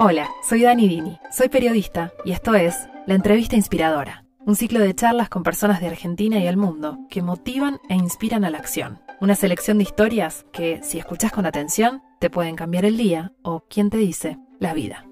Hola, soy Dani Dini, soy periodista y esto es La Entrevista Inspiradora, un ciclo de charlas con personas de Argentina y el mundo que motivan e inspiran a la acción. Una selección de historias que, si escuchás con atención, te pueden cambiar el día o, quién te dice, la vida.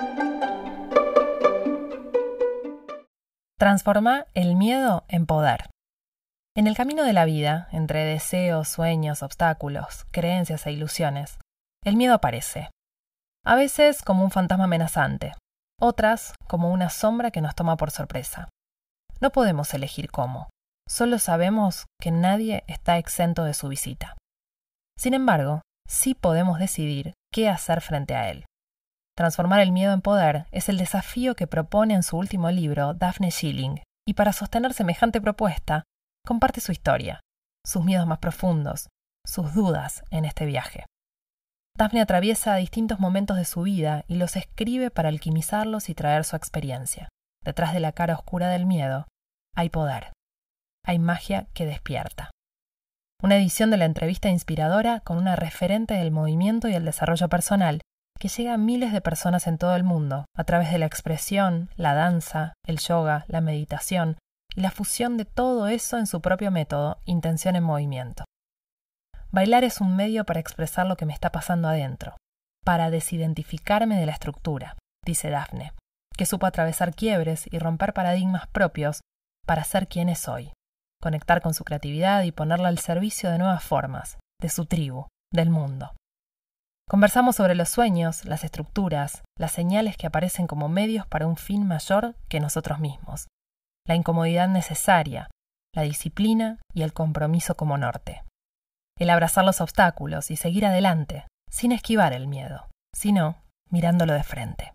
Transforma el miedo en poder. En el camino de la vida, entre deseos, sueños, obstáculos, creencias e ilusiones, el miedo aparece. A veces como un fantasma amenazante, otras como una sombra que nos toma por sorpresa. No podemos elegir cómo, solo sabemos que nadie está exento de su visita. Sin embargo, sí podemos decidir qué hacer frente a él. Transformar el miedo en poder es el desafío que propone en su último libro Daphne Schilling, y para sostener semejante propuesta, comparte su historia, sus miedos más profundos, sus dudas en este viaje. Daphne atraviesa distintos momentos de su vida y los escribe para alquimizarlos y traer su experiencia. Detrás de la cara oscura del miedo, hay poder. Hay magia que despierta. Una edición de La Entrevista Inspiradora con una referente del movimiento y el desarrollo personal que llega a miles de personas en todo el mundo a través de la expresión, la danza, el yoga, la meditación y la fusión de todo eso en su propio método, Intención en Movimiento. Bailar es un medio para expresar lo que me está pasando adentro, para desidentificarme de la estructura, dice Daphne, que supo atravesar quiebres y romper paradigmas propios para ser quien es hoy, conectar con su creatividad y ponerla al servicio de nuevas formas, de su tribu, del mundo. Conversamos sobre los sueños, las estructuras, las señales que aparecen como medios para un fin mayor que nosotros mismos, la incomodidad necesaria, la disciplina y el compromiso como norte. El abrazar los obstáculos y seguir adelante, sin esquivar el miedo, sino mirándolo de frente.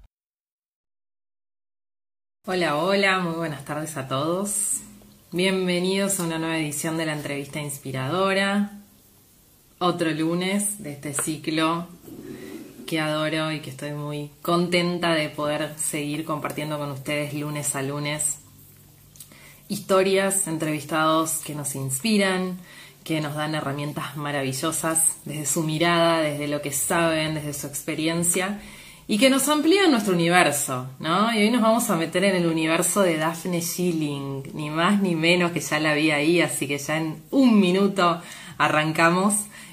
Hola, hola, muy buenas tardes a todos. Bienvenidos a una nueva edición de La Entrevista Inspiradora. Otro lunes de este ciclo que adoro y que estoy muy contenta de poder seguir compartiendo con ustedes lunes a lunes. Historias, entrevistados que nos inspiran, que nos dan herramientas maravillosas desde su mirada, desde lo que saben, desde su experiencia y que nos amplían nuestro universo, ¿no? Y hoy nos vamos a meter en el universo de Daphne Schilling, ni más ni menos, que ya la vi ahí, así que ya en un minuto arrancamos.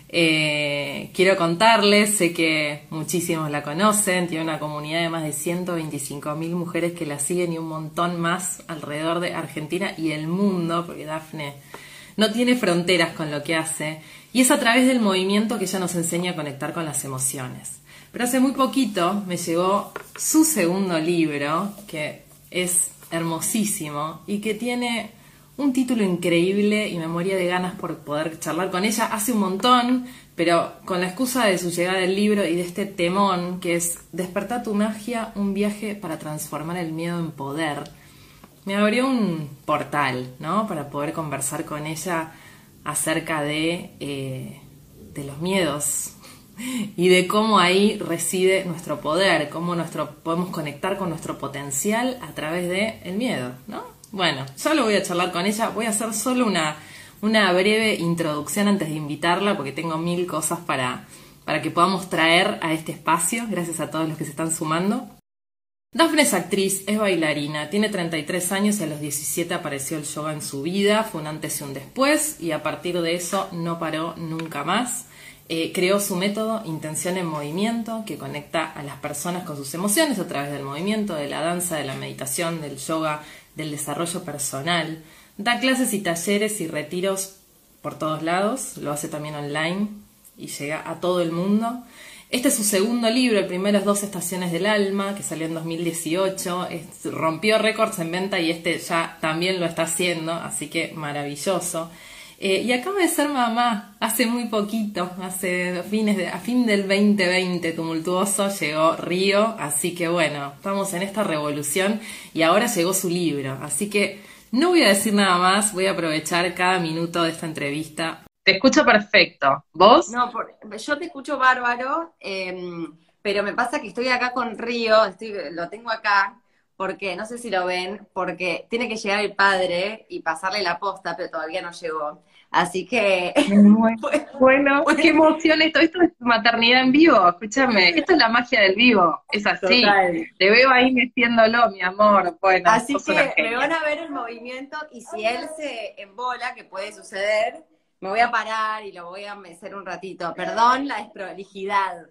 Quiero contarles, sé que muchísimos la conocen, tiene una comunidad de más de 125.000 mujeres que la siguen y un montón más alrededor de Argentina y el mundo, porque Daphne no tiene fronteras con lo que hace, y es a través del movimiento que ella nos enseña a conectar con las emociones. Pero hace muy poquito me llegó su segundo libro, que es hermosísimo y que tiene un título increíble y me moría de ganas por poder charlar con ella hace un montón, pero con la excusa de su llegada del libro y de este temón que es Despertar tu magia, un viaje para transformar el miedo en poder, me abrió un portal, ¿no? Para poder conversar con ella acerca de los miedos y de cómo ahí reside nuestro poder, cómo podemos conectar con nuestro potencial a través del miedo, ¿no? Bueno, yo lo voy a charlar con ella, voy a hacer solo una breve introducción antes de invitarla, porque tengo 1000 cosas para que podamos traer a este espacio, gracias a todos los que se están sumando. Daphne es actriz, es bailarina, tiene 33 años y a los 17 apareció el yoga en su vida, fue un antes y un después, y a partir de eso no paró nunca más. Creó su método Intención en Movimiento, que conecta a las personas con sus emociones a través del movimiento, de la danza, de la meditación, del yoga, del desarrollo personal. Da clases y talleres y retiros por todos lados, lo hace también online y llega a todo el mundo. Este es su segundo libro, el primero es 2 estaciones del alma, que salió en 2018, rompió récords en venta y este ya también lo está haciendo, así que maravilloso. Y acaba de ser mamá hace muy poquito, a fin del 2020 tumultuoso llegó Río, así que bueno, estamos en esta revolución y ahora llegó su libro, así que no voy a decir nada más, voy a aprovechar cada minuto de esta entrevista. Te escucho perfecto, ¿vos? No, yo te escucho bárbaro, pero me pasa que estoy acá con Río, lo tengo acá, porque no sé si lo ven, porque tiene que llegar el padre y pasarle la posta, pero todavía no llegó. Así que, Muy pues, bueno, pues, qué emoción esto es maternidad en vivo, escúchame, esto es la magia del vivo, es así, total. te veo ahí metiéndolo, mi amor, bueno, Así sos una que me genia. van a ver el movimiento y si él se embola, que puede suceder, me voy a parar y lo voy a mecer un ratito. Perdón la desprolijidad.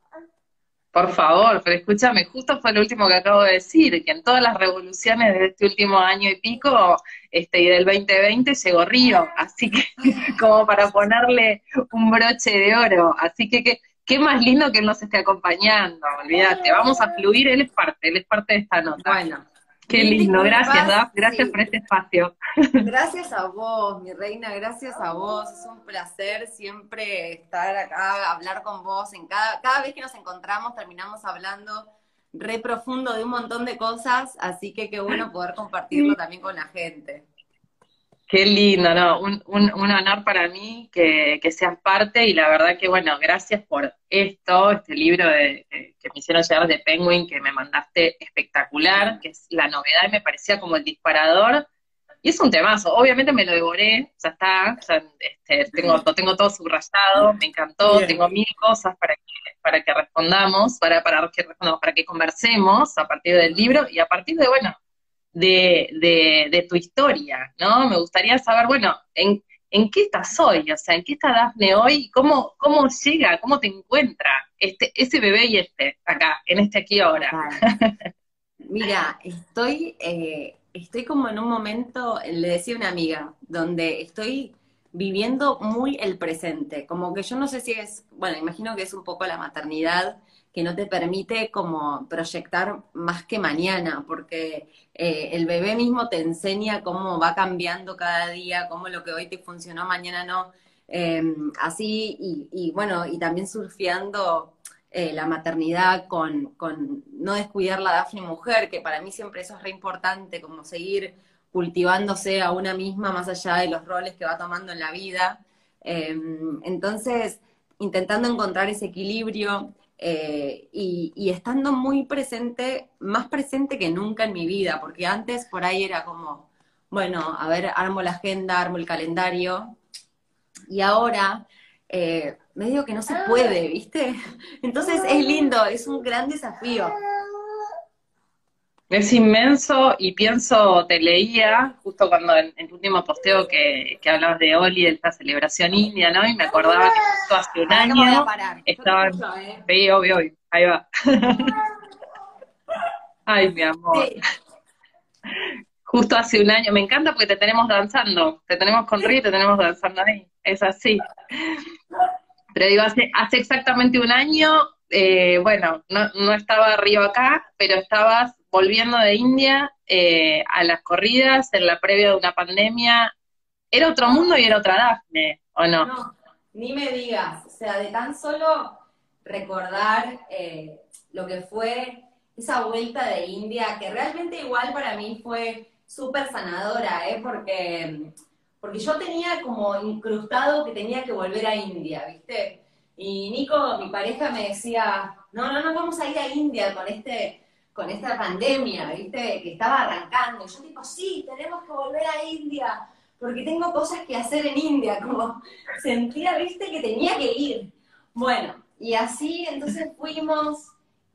Por favor, pero escúchame, justo fue lo último que acabo de decir, que en todas las revoluciones de este último año y pico, y del 2020 llegó Río, así que como para ponerle un broche de oro, así que qué más lindo que él nos esté acompañando, olvídate, vamos a fluir, él es parte de esta nota. Bueno, Qué mil lindo, gracias, disculpas, Daf, gracias sí. por este espacio. Gracias a vos, mi reina, gracias a vos. Es un placer siempre estar acá, hablar con vos. Cada vez que nos encontramos terminamos hablando re profundo de un montón de cosas, así que qué bueno poder compartirlo también con la gente. Qué lindo, ¿no? Un honor para mí que seas parte y la verdad que, bueno, gracias por este libro que me hicieron llegar de Penguin, que me mandaste espectacular, que es la novedad y me parecía como el disparador. Y es un temazo, obviamente me lo devoré, ya está, ya, lo tengo todo subrayado, me encantó, tengo Bien. mil cosas para que respondamos, para que conversemos a partir del libro y a partir de, bueno, de tu historia, ¿no? Me gustaría saber, bueno, en qué estás hoy, o sea, en qué está Dafne hoy, y cómo llega, cómo te encuentra ese bebé y acá, en aquí ahora. Total. Mira, estoy como en un momento, le decía a una amiga, donde estoy viviendo muy el presente. Como que yo no sé si es, bueno, imagino que es un poco la maternidad que no te permite como proyectar más que mañana, porque el bebé mismo te enseña cómo va cambiando cada día, cómo lo que hoy te funcionó, mañana no. Eh, Así, y bueno, y también surfeando la maternidad con no descuidar la Dafne mujer, que para mí siempre eso es re importante, como seguir cultivándose a una misma más allá de los roles que va tomando en la vida. Entonces, intentando encontrar ese equilibrio y estando muy presente, más presente que nunca en mi vida, porque antes por ahí era como, bueno, a ver, armo la agenda, armo el calendario, y ahora medio que no se puede, ¿viste? Entonces es lindo, es un gran desafío. Es inmenso y pienso, te leía justo cuando en tu último posteo que hablabas de Oli, de esta celebración india, ¿no? Y me acordaba que justo hace un Para que me voy a año parar. Yo te estaban, escucho, ¿eh? sí, obvio, obvio, ahí va. Ay, mi amor. Sí, Justo hace un año, me encanta porque te tenemos danzando, te tenemos con Río y te tenemos danzando ahí, es así. Pero digo, hace exactamente un año, bueno, no estaba Río acá, pero estabas volviendo de India a las corridas en la previa de una pandemia. Era otro mundo y era otra Dafne, ¿o no? no, ni me digas. O sea, de tan solo recordar lo que fue esa vuelta de India, que realmente igual para mí fue súper sanadora, porque yo tenía como incrustado que tenía que volver a India, ¿viste? Y Nico, mi pareja, me decía, no vamos a ir a India con esta pandemia, ¿viste? Que estaba arrancando. Y yo tipo, sí, tenemos que volver a India, porque tengo cosas que hacer en India, como sentía, ¿viste? Que tenía que ir. Bueno, y así entonces fuimos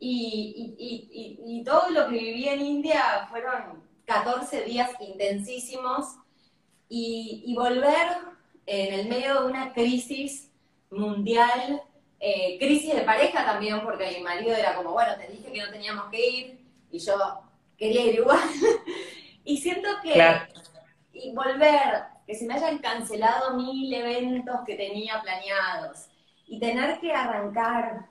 y todo lo que viví en India fueron 14 días intensísimos y volver en el medio de una crisis mundial, crisis de pareja también, porque mi marido era como, bueno, te dije que no teníamos que ir, y yo quería ir igual. Y siento Claro. y volver, que se me hayan cancelado 1000 eventos que tenía planeados, y tener que arrancar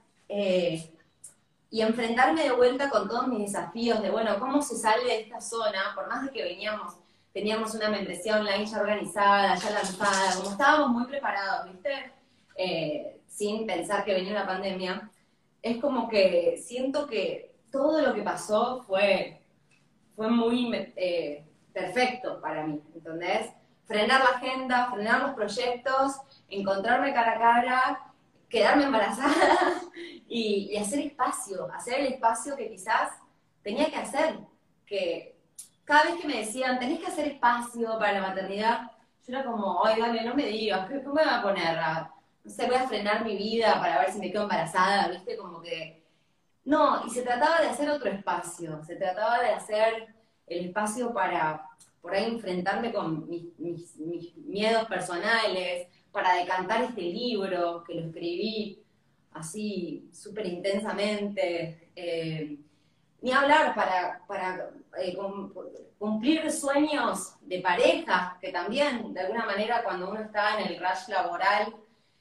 y enfrentarme de vuelta con todos mis desafíos de, bueno, cómo se sale de esta zona, por más de que teníamos una membresía online ya organizada, ya lanzada, como estábamos muy preparados, ¿viste? Sin pensar que venía una pandemia, es como que siento que todo lo que pasó fue muy perfecto para mí, ¿entendés? Frenar la agenda, frenar los proyectos, encontrarme cara a cara, quedarme embarazada y hacer el espacio que quizás tenía que hacer, que cada vez que me decían, tenés que hacer espacio para la maternidad, yo era como, ay, dale, no me digas, ¿qué me va a poner? No sé, voy a frenar mi vida para ver si me quedo embarazada, ¿viste? Como que no, y se trataba de hacer otro espacio, se trataba de hacer el espacio para por ahí enfrentarme con mis miedos personales, para decantar este libro que lo escribí así súper intensamente. Ni hablar para cumplir sueños de pareja, que también de alguna manera cuando uno está en el rush laboral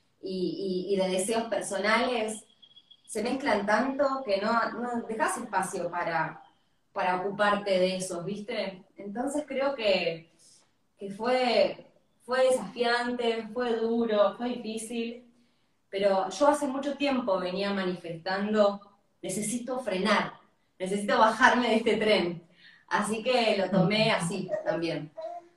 y de deseos personales, se mezclan tanto que no dejas espacio para ocuparte de esos, ¿viste? Entonces creo que fue desafiante, fue duro, fue difícil, pero yo hace mucho tiempo venía manifestando, necesito frenar, necesito bajarme de este tren. Así que lo tomé así también.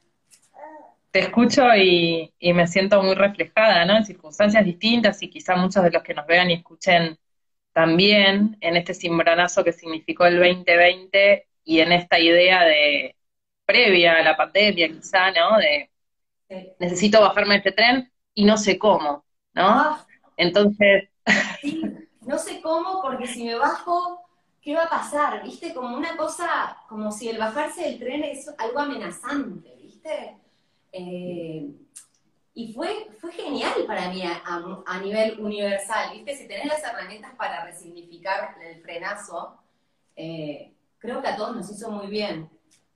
Te escucho y me siento muy reflejada, ¿no? En circunstancias distintas y quizá muchos de los que nos vean y escuchen también en este cimbronazo que significó el 2020 y en esta idea de previa a la pandemia quizá, ¿no? De necesito bajarme de este tren y no sé cómo, ¿no? Ah, Entonces, sí, no sé cómo, porque si me bajo, ¿qué va a pasar? ¿Viste? Como una cosa, como si el bajarse del tren es algo amenazante, ¿viste? Eh, y fue genial para mí a nivel universal, ¿viste? Si tenés las herramientas para resignificar el frenazo, creo que a todos nos hizo muy bien.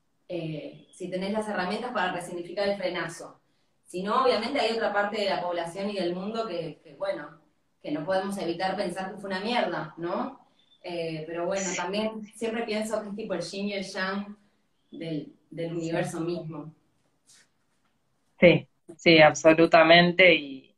Si tenés las herramientas para resignificar el frenazo. Si no, obviamente hay otra parte de la población y del mundo bueno, que no podemos evitar pensar que fue una mierda, ¿no? Pero bueno, también siempre pienso que es tipo el yin y el yang del sí, universo mismo. sí, sí, absolutamente.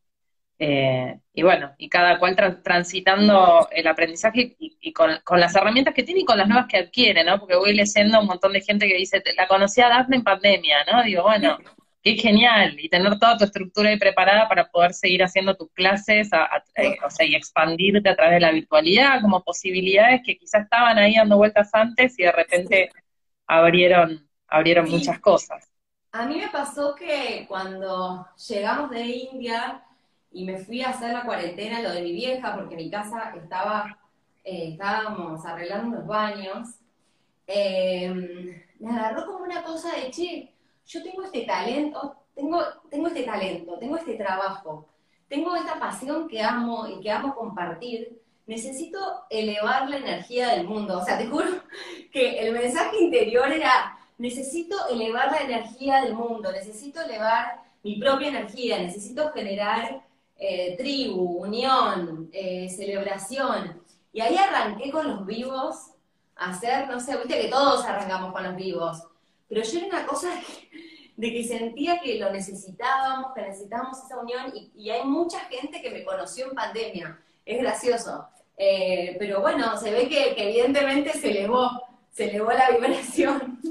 Y bueno, y cada cual transitando el aprendizaje y con las herramientas que tiene y con las nuevas que adquiere, ¿no? Porque voy leyendo un montón de gente que dice, la conocí a Dafne en pandemia, ¿no? Digo, bueno, qué genial, y tener toda tu estructura ahí preparada para poder seguir haciendo tus clases, o sea, y expandirte a través de la virtualidad, como posibilidades que quizás estaban ahí dando vueltas antes y de repente abrieron muchas Sí, cosas. a mí me pasó que cuando llegamos de India y me fui a hacer la cuarentena, lo de mi vieja, porque mi casa estábamos arreglando unos baños, me agarró como una cosa de, che, yo tengo este talento, tengo este trabajo, tengo esta pasión que amo y que amo compartir, necesito elevar la energía del mundo. O sea, te juro que el mensaje interior era, necesito elevar la energía del mundo, necesito elevar mi propia energía, necesito generar tribu, unión, celebración. Y ahí arranqué con los vivos hacer, no sé, viste que todos arrancamos con los vivos, pero yo era una cosa de que sentía que lo necesitábamos, que necesitábamos esa unión, y hay mucha gente que me conoció en pandemia, es gracioso. Pero bueno, se ve que evidentemente se elevó la vibración.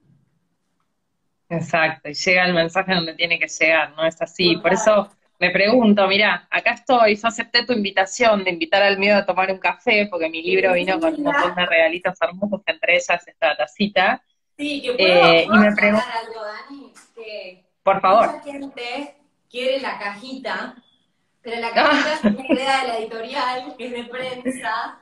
Exacto, y llega el mensaje donde tiene que llegar, ¿no? Es así. Por Total. eso me pregunto, mirá, acá estoy, yo acepté tu invitación de invitar al miedo a tomar un café, porque mi libro vino con un montón de regalitos hermosos, entre ellas esta tacita. Sí, que Y puedo me pregunto, aclarar algo, Dani, que por favor. mucha gente quiere la cajita, pero la cajita es una idea de la editorial, que es de prensa,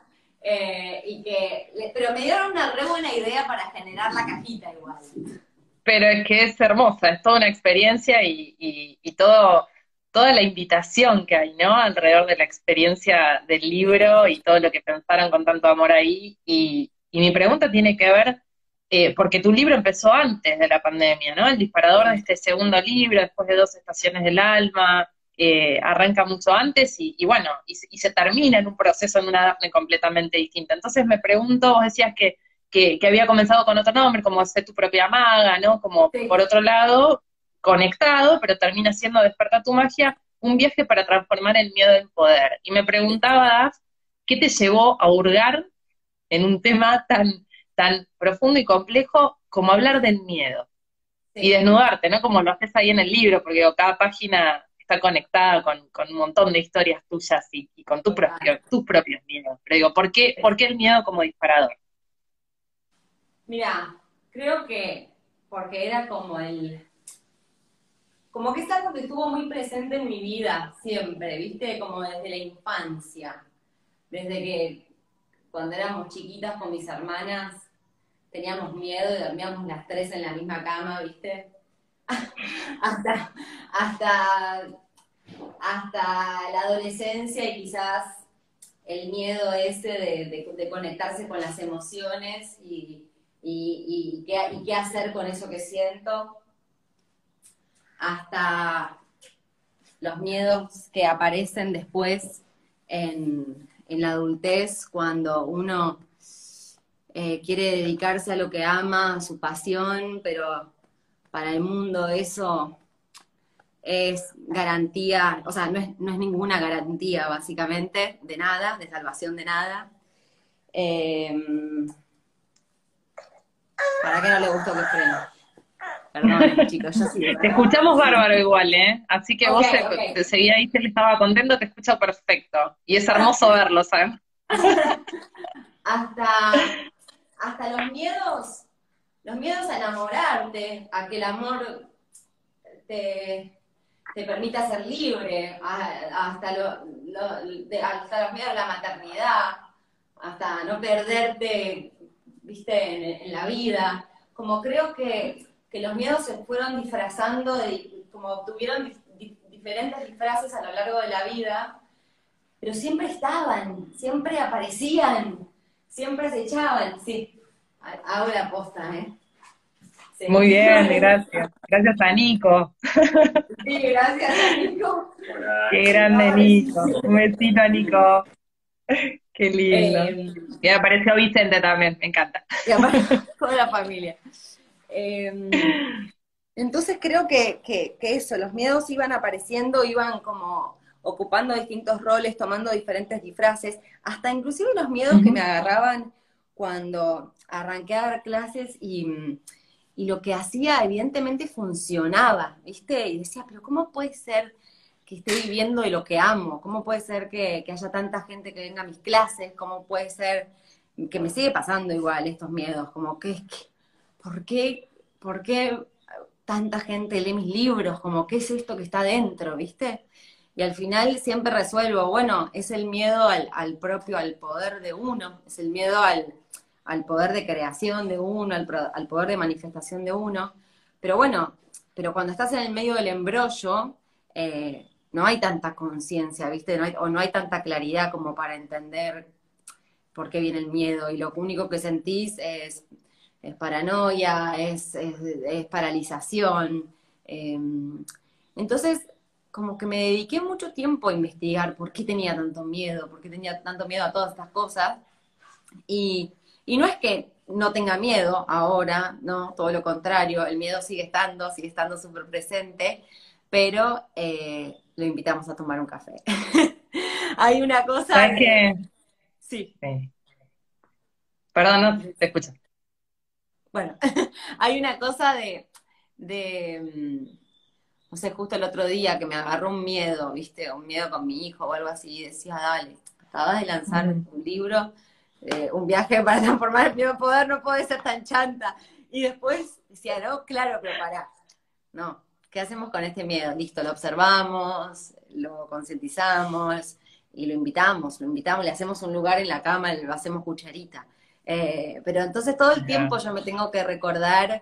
pero me dieron una re buena idea para generar la cajita igual. Pero es que es hermosa, es toda una experiencia y toda la invitación que hay, ¿no? Alrededor de la experiencia del libro y todo lo que pensaron con tanto amor ahí. Y mi pregunta tiene que ver, porque tu libro empezó antes de la pandemia, ¿no? El disparador de este segundo libro, después de Dos estaciones del alma, arranca mucho antes y bueno, y se termina en un proceso en una Dafne completamente distinta. Entonces me pregunto, vos decías que había comenzado con otro nombre, como Sé tu propia maga, ¿no? Como por Sí. otro lado, conectado, pero termina siendo Desperta tu magia, un viaje para transformar el miedo en poder. Y me preguntaba, Daf, ¿qué te llevó a hurgar en un tema tan profundo y complejo como hablar del miedo? Y Sí. desnudarte, ¿no? Como lo haces ahí en el libro, porque digo, cada página está conectada con un montón de historias tuyas y con Total. tus propios miedos. Pero digo, por qué el miedo como disparador? Mira, creo que porque era como como que es algo que estuvo muy presente en mi vida siempre, ¿viste? Como desde la infancia, desde que cuando éramos chiquitas con mis hermanas teníamos miedo y dormíamos las tres en la misma cama, ¿viste? hasta, hasta, hasta la adolescencia y quizás el miedo ese de conectarse con las emociones y qué hacer con eso que siento, hasta los miedos que aparecen después en la adultez, cuando uno quiere dedicarse a lo que ama, a su pasión, pero para el mundo eso es garantía, o sea, no es ninguna garantía básicamente de nada, de salvación de nada. ¿Para qué no le gustó que frene? Perdón, chicos, yo sí. Te escuchamos bárbaro igual, ¿eh? Así que vos Ok. seguí ahí, si él estaba contento, te escucha perfecto. Y es hermoso verlo, ¿sabes? Hasta los miedos a enamorarte, a que el amor te permita ser libre, hasta los miedos a la maternidad, hasta no perderte, viste, en la vida. Como creo que los miedos se fueron disfrazando, como tuvieron diferentes disfraces a lo largo de la vida, pero siempre estaban, siempre aparecían, siempre se echaban. Sí, hago la posta, ¿eh? Sí. Muy bien, gracias. Gracias a Nico. Sí, gracias, Nico. Qué grande, Nico. Un besito a Nico. Qué lindo. Y apareció Vicente también, me encanta. Y aparte, toda la familia. Entonces creo que eso, los miedos iban apareciendo, iban como ocupando distintos roles, tomando diferentes disfraces, hasta inclusive los miedos que me agarraban cuando arranqué a dar clases y lo que hacía evidentemente funcionaba, ¿viste? Y decía, pero ¿cómo puede ser que esté viviendo de lo que amo? ¿Cómo puede ser que haya tanta gente que venga a mis clases? ¿Cómo puede ser que me sigue pasando igual estos miedos? Como ¿por qué tanta gente lee mis libros? Como, ¿qué es esto que está dentro, viste? Y al final siempre resuelvo, bueno, es el miedo al poder de uno, es el miedo al poder de creación de uno, al poder de manifestación de uno. Pero bueno, pero cuando estás en el medio del embrollo, no hay tanta conciencia, ¿viste? No hay tanta claridad como para entender por qué viene el miedo, y lo único que sentís es paranoia, es paralización. Entonces, como que me dediqué mucho tiempo a investigar por qué tenía tanto miedo, por qué tenía tanto miedo a todas estas cosas. Y no es que no tenga miedo ahora, no, todo lo contrario, el miedo sigue estando súper presente, pero lo invitamos a tomar un café. Hay una cosa ¿Sabes qué? Sí. Sí. Perdón, no, te escucho. Bueno, hay una cosa no sé, justo el otro día que me agarró un miedo, ¿viste? Un miedo con mi hijo o algo así, y decía, dale, acabas de lanzar un libro, un viaje para transformar el miedo en poder, no puede ser tan chanta. Y después decía, no, claro, pero pará, no, ¿qué hacemos con este miedo? Listo, lo observamos, lo concientizamos y lo invitamos, le hacemos un lugar en la cama, lo hacemos cucharita. Pero entonces todo el tiempo yo me tengo que recordar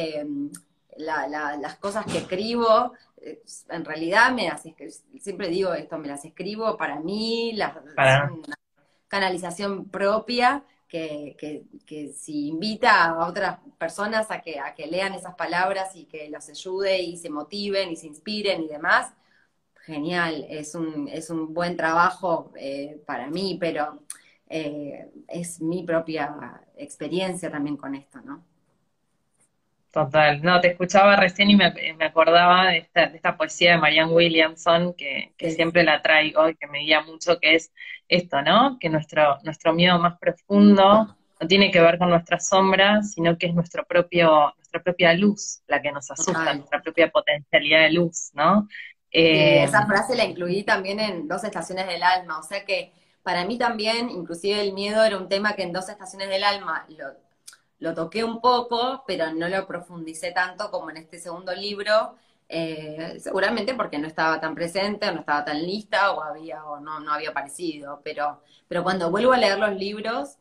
las cosas que escribo. En realidad siempre digo esto, me las escribo para mí, son una canalización propia que si invita a otras personas a que lean esas palabras y que los ayude y se motiven y se inspiren y demás, genial, es un buen trabajo para mí, pero es mi propia experiencia también con esto, ¿no? Total, no, te escuchaba recién y me acordaba de esta poesía de Marianne Williamson, que Sí. siempre la traigo y que me guía mucho, que es esto, ¿no? Que nuestro miedo más profundo no tiene que ver con nuestra sombra, sino que es nuestra propia luz la que nos asusta, Total. nuestra propia potencialidad de luz, ¿no? Sí, esa frase la incluí también en Dos Estaciones del Alma, o sea que para mí también, inclusive el miedo era un tema que en Dos Estaciones del Alma lo toqué un poco, pero no lo profundicé tanto como en este segundo libro, Seguramente porque no estaba tan presente, o no estaba tan lista, o no había aparecido, pero cuando vuelvo a leer los libros,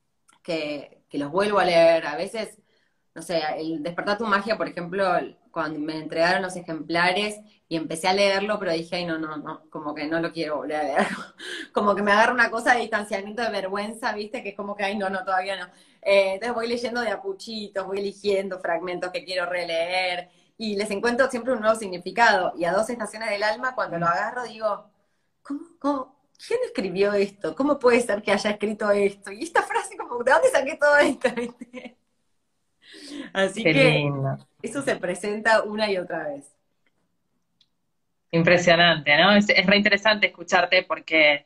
que los vuelvo a leer, a veces, no sé, el Despertar tu magia, por ejemplo, cuando me entregaron los ejemplares y empecé a leerlo, pero dije, ay, no, como que no lo quiero volver a leer. Como que me agarra una cosa de distanciamiento, de vergüenza, ¿viste? Que es como que, ay, no, todavía no. Entonces voy leyendo de a puchitos, voy eligiendo fragmentos que quiero releer y les encuentro siempre un nuevo significado. Y a Dos estaciones del alma, cuando lo agarro, digo, ¿quién escribió esto? ¿Cómo puede ser que haya escrito esto? Y esta frase, como, ¿de dónde saqué todo esto? ¿Viste? Así Qué que lindo. eso se presenta una y otra vez. Impresionante, ¿no? Es re interesante escucharte porque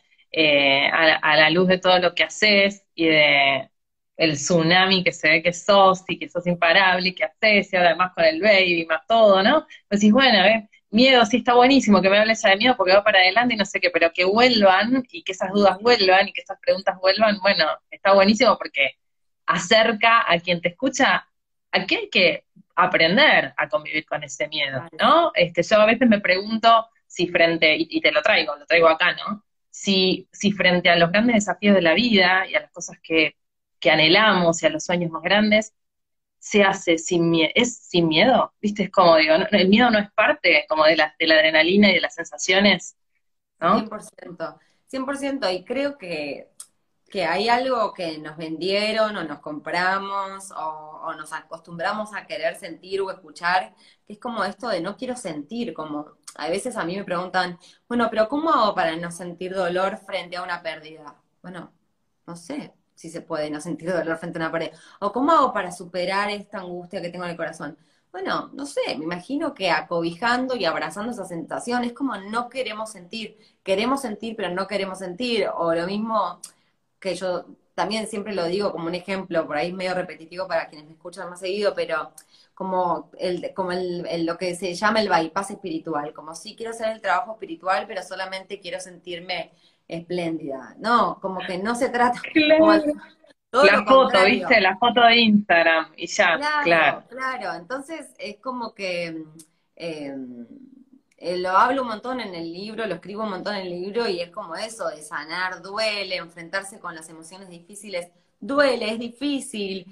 a la luz de todo lo que haces y de el tsunami que se ve que sos y que sos imparable y que haces y ahora más con el baby, más todo, ¿no? Pues decís, bueno, a ver, miedo sí está buenísimo que me hables ya de miedo porque va para adelante y no sé qué, pero que vuelvan y que esas dudas vuelvan y que esas preguntas vuelvan, bueno, está buenísimo porque acerca a quien te escucha a que hay que aprender a convivir con ese miedo, Claro. ¿no? Yo a veces me pregunto si frente, y te lo traigo acá, ¿no? Si frente a los grandes desafíos de la vida y a las cosas que anhelamos y a los sueños más grandes, se hace sin miedo, es sin miedo, ¿viste? Es como digo, el miedo no es parte como de la adrenalina y de las sensaciones, ¿no? 100%, 100%, y creo que hay algo que nos vendieron o nos compramos o nos acostumbramos a querer sentir o escuchar, que es como esto de no quiero sentir, como a veces a mí me preguntan, bueno, pero ¿cómo hago para no sentir dolor frente a una pérdida? Bueno, no sé si se puede no sentir dolor frente a una pérdida. O ¿cómo hago para superar esta angustia que tengo en el corazón? Bueno, no sé, me imagino que acobijando y abrazando esa sensación es como no queremos sentir, pero no queremos sentir, o lo mismo que yo también siempre lo digo como un ejemplo, por ahí es medio repetitivo para quienes me escuchan más seguido, pero lo que se llama el bypass espiritual, como sí quiero hacer el trabajo espiritual, pero solamente quiero sentirme espléndida. No, como que no se trata, como Claro. todo lo La foto, contrario. ¿viste? La foto de Instagram y ya, claro. Claro, claro. Entonces es como que eh, lo hablo un montón en el libro, lo escribo un montón en el libro y es como eso, de sanar, duele, enfrentarse con las emociones difíciles, duele, es difícil,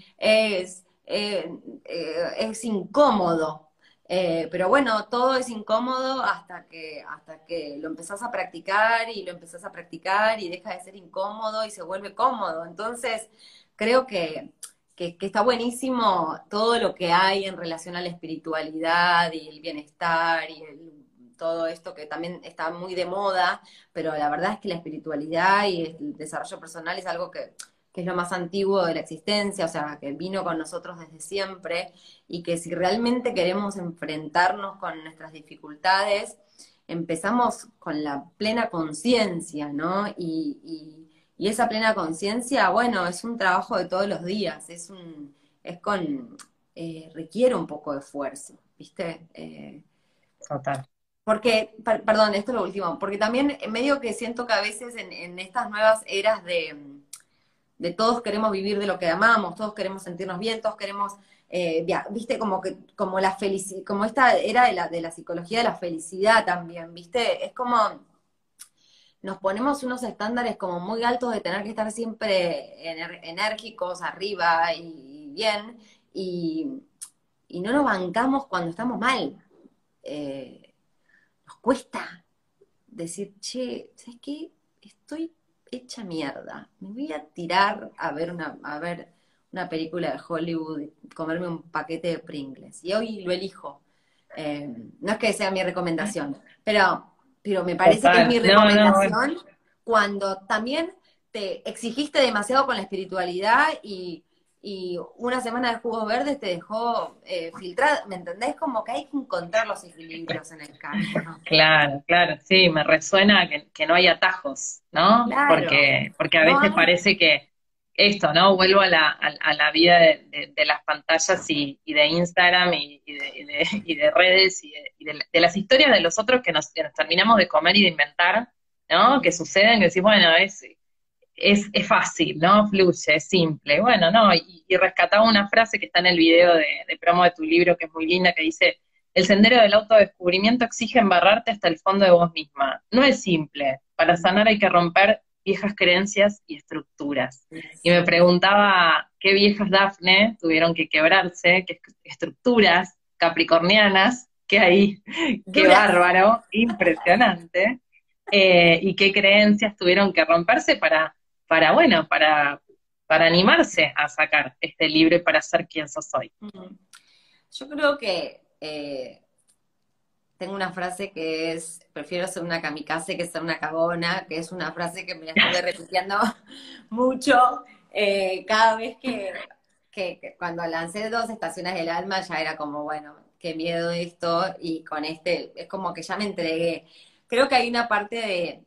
es incómodo. Pero bueno, todo es incómodo hasta que lo empezás a practicar y lo empezás a practicar y deja de ser incómodo y se vuelve cómodo. Entonces, creo que está buenísimo todo lo que hay en relación a la espiritualidad y el bienestar y todo esto que también está muy de moda, pero la verdad es que la espiritualidad y el desarrollo personal es algo que es lo más antiguo de la existencia, o sea, que vino con nosotros desde siempre y que si realmente queremos enfrentarnos con nuestras dificultades, empezamos con la plena conciencia, ¿no? Y esa plena conciencia, bueno, es un trabajo de todos los días, requiere un poco de esfuerzo, ¿viste? Total. Porque, perdón, esto es lo último, porque también medio que siento que a veces en estas nuevas eras de todos queremos vivir de lo que amamos, todos queremos sentirnos bien, todos queremos, viste, como la felicidad, como esta era de la psicología de la felicidad también, viste, es como nos ponemos unos estándares como muy altos de tener que estar siempre enérgicos, arriba y bien, y, y no nos bancamos cuando estamos mal. Nos cuesta decir, che, ¿sabes qué? Estoy hecha mierda. Me voy a tirar a ver una película de Hollywood, comerme un paquete de Pringles. Y hoy lo elijo. No es que sea mi recomendación, pero me parece que es Total. mi No, no, bueno. recomendación cuando también te exigiste demasiado con la espiritualidad y una semana de jugos verdes te dejó filtrada, ¿me entendés? Como que hay que encontrar los equilibrios en el camino. Claro, claro, sí, me resuena que no hay atajos, ¿no? Claro, Porque a no veces hay, parece que esto, ¿no? Vuelvo a la vida de las pantallas y de Instagram y de redes de las historias de los otros que nos terminamos de comer y de inventar, ¿no? Que suceden, que decís, bueno, es fácil, ¿no? Fluye, es simple. Bueno, no, y rescataba una frase que está en el video de promo de tu libro, que es muy linda, que dice, El sendero del autodescubrimiento exige embarrarte hasta el fondo de vos misma. No es simple. Para sanar hay que romper viejas creencias y estructuras. Y me preguntaba qué viejas Dafne tuvieron que quebrarse, qué estructuras capricornianas, que hay, qué bárbaro, impresionante, y qué creencias tuvieron que romperse bueno, para animarse a sacar este libro y para ser quien sos hoy. Yo creo que tengo una frase que es, prefiero ser una kamikaze que ser una cagona, que es una frase que me la estuve repitiendo mucho cada vez que cuando lancé 2 estaciones del alma ya era como, bueno, qué miedo esto, y con este es como que ya me entregué. Creo que hay una parte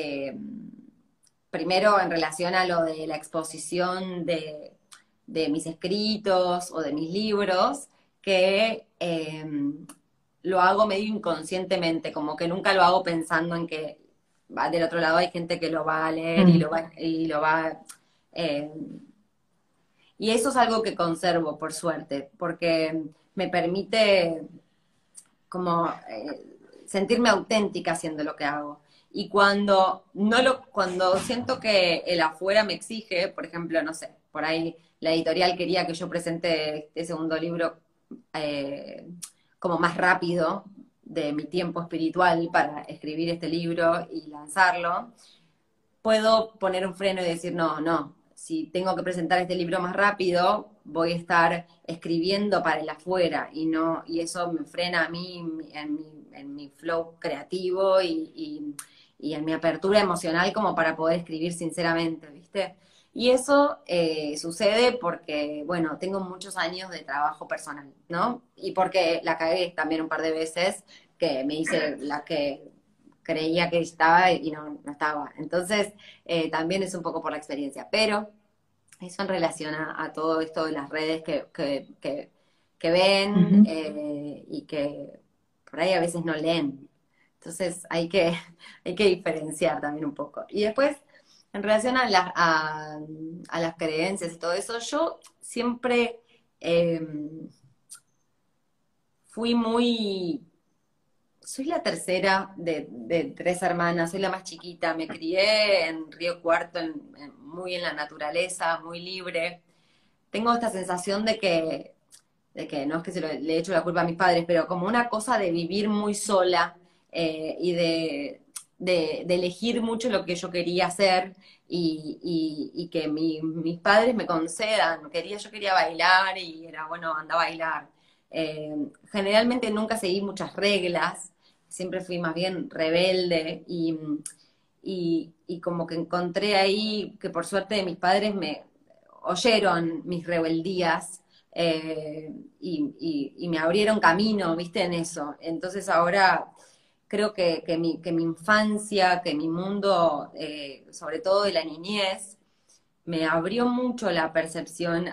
primero en relación a lo de la exposición de mis escritos o de mis libros, que lo hago medio inconscientemente, como que nunca lo hago pensando en que del otro lado hay gente que lo va a leer y eso es algo que conservo, por suerte, porque me permite como sentirme auténtica haciendo lo que hago. Y cuando siento que el afuera me exige, por ejemplo, no sé, por ahí la editorial quería que yo presente este segundo libro como más rápido de mi tiempo espiritual para escribir este libro y lanzarlo, puedo poner un freno y decir, no, si tengo que presentar este libro más rápido, voy a estar escribiendo para el afuera, y eso me frena a mí en mi flow creativo y en mi apertura emocional como para poder escribir sinceramente, ¿viste? Y eso sucede porque, bueno, tengo muchos años de trabajo personal, ¿no? Y porque la cagué también un par de veces, que me hice la que creía que estaba y no estaba. Entonces, también es un poco por la experiencia. Pero eso en relación a todo esto de las redes que ven y que por ahí a veces no leen. Entonces hay que diferenciar también un poco. Y después, en relación a las creencias y todo eso, yo siempre fui muy... Soy la tercera de 3 hermanas, soy la más chiquita, me crié en Río Cuarto, muy en la naturaleza, muy libre. Tengo esta sensación de que no es que le echo la culpa a mis padres, pero como una cosa de vivir muy sola y de elegir mucho lo que yo quería hacer y que mis padres me concedan. Yo quería bailar y era, bueno, anda a bailar. Generalmente nunca seguí muchas reglas, siempre fui más bien rebelde y como que encontré ahí que por suerte de mis padres me oyeron mis rebeldías y me abrieron camino, viste, en eso. Entonces ahora creo que mi infancia, que mi mundo, sobre todo de la niñez, me abrió mucho la percepción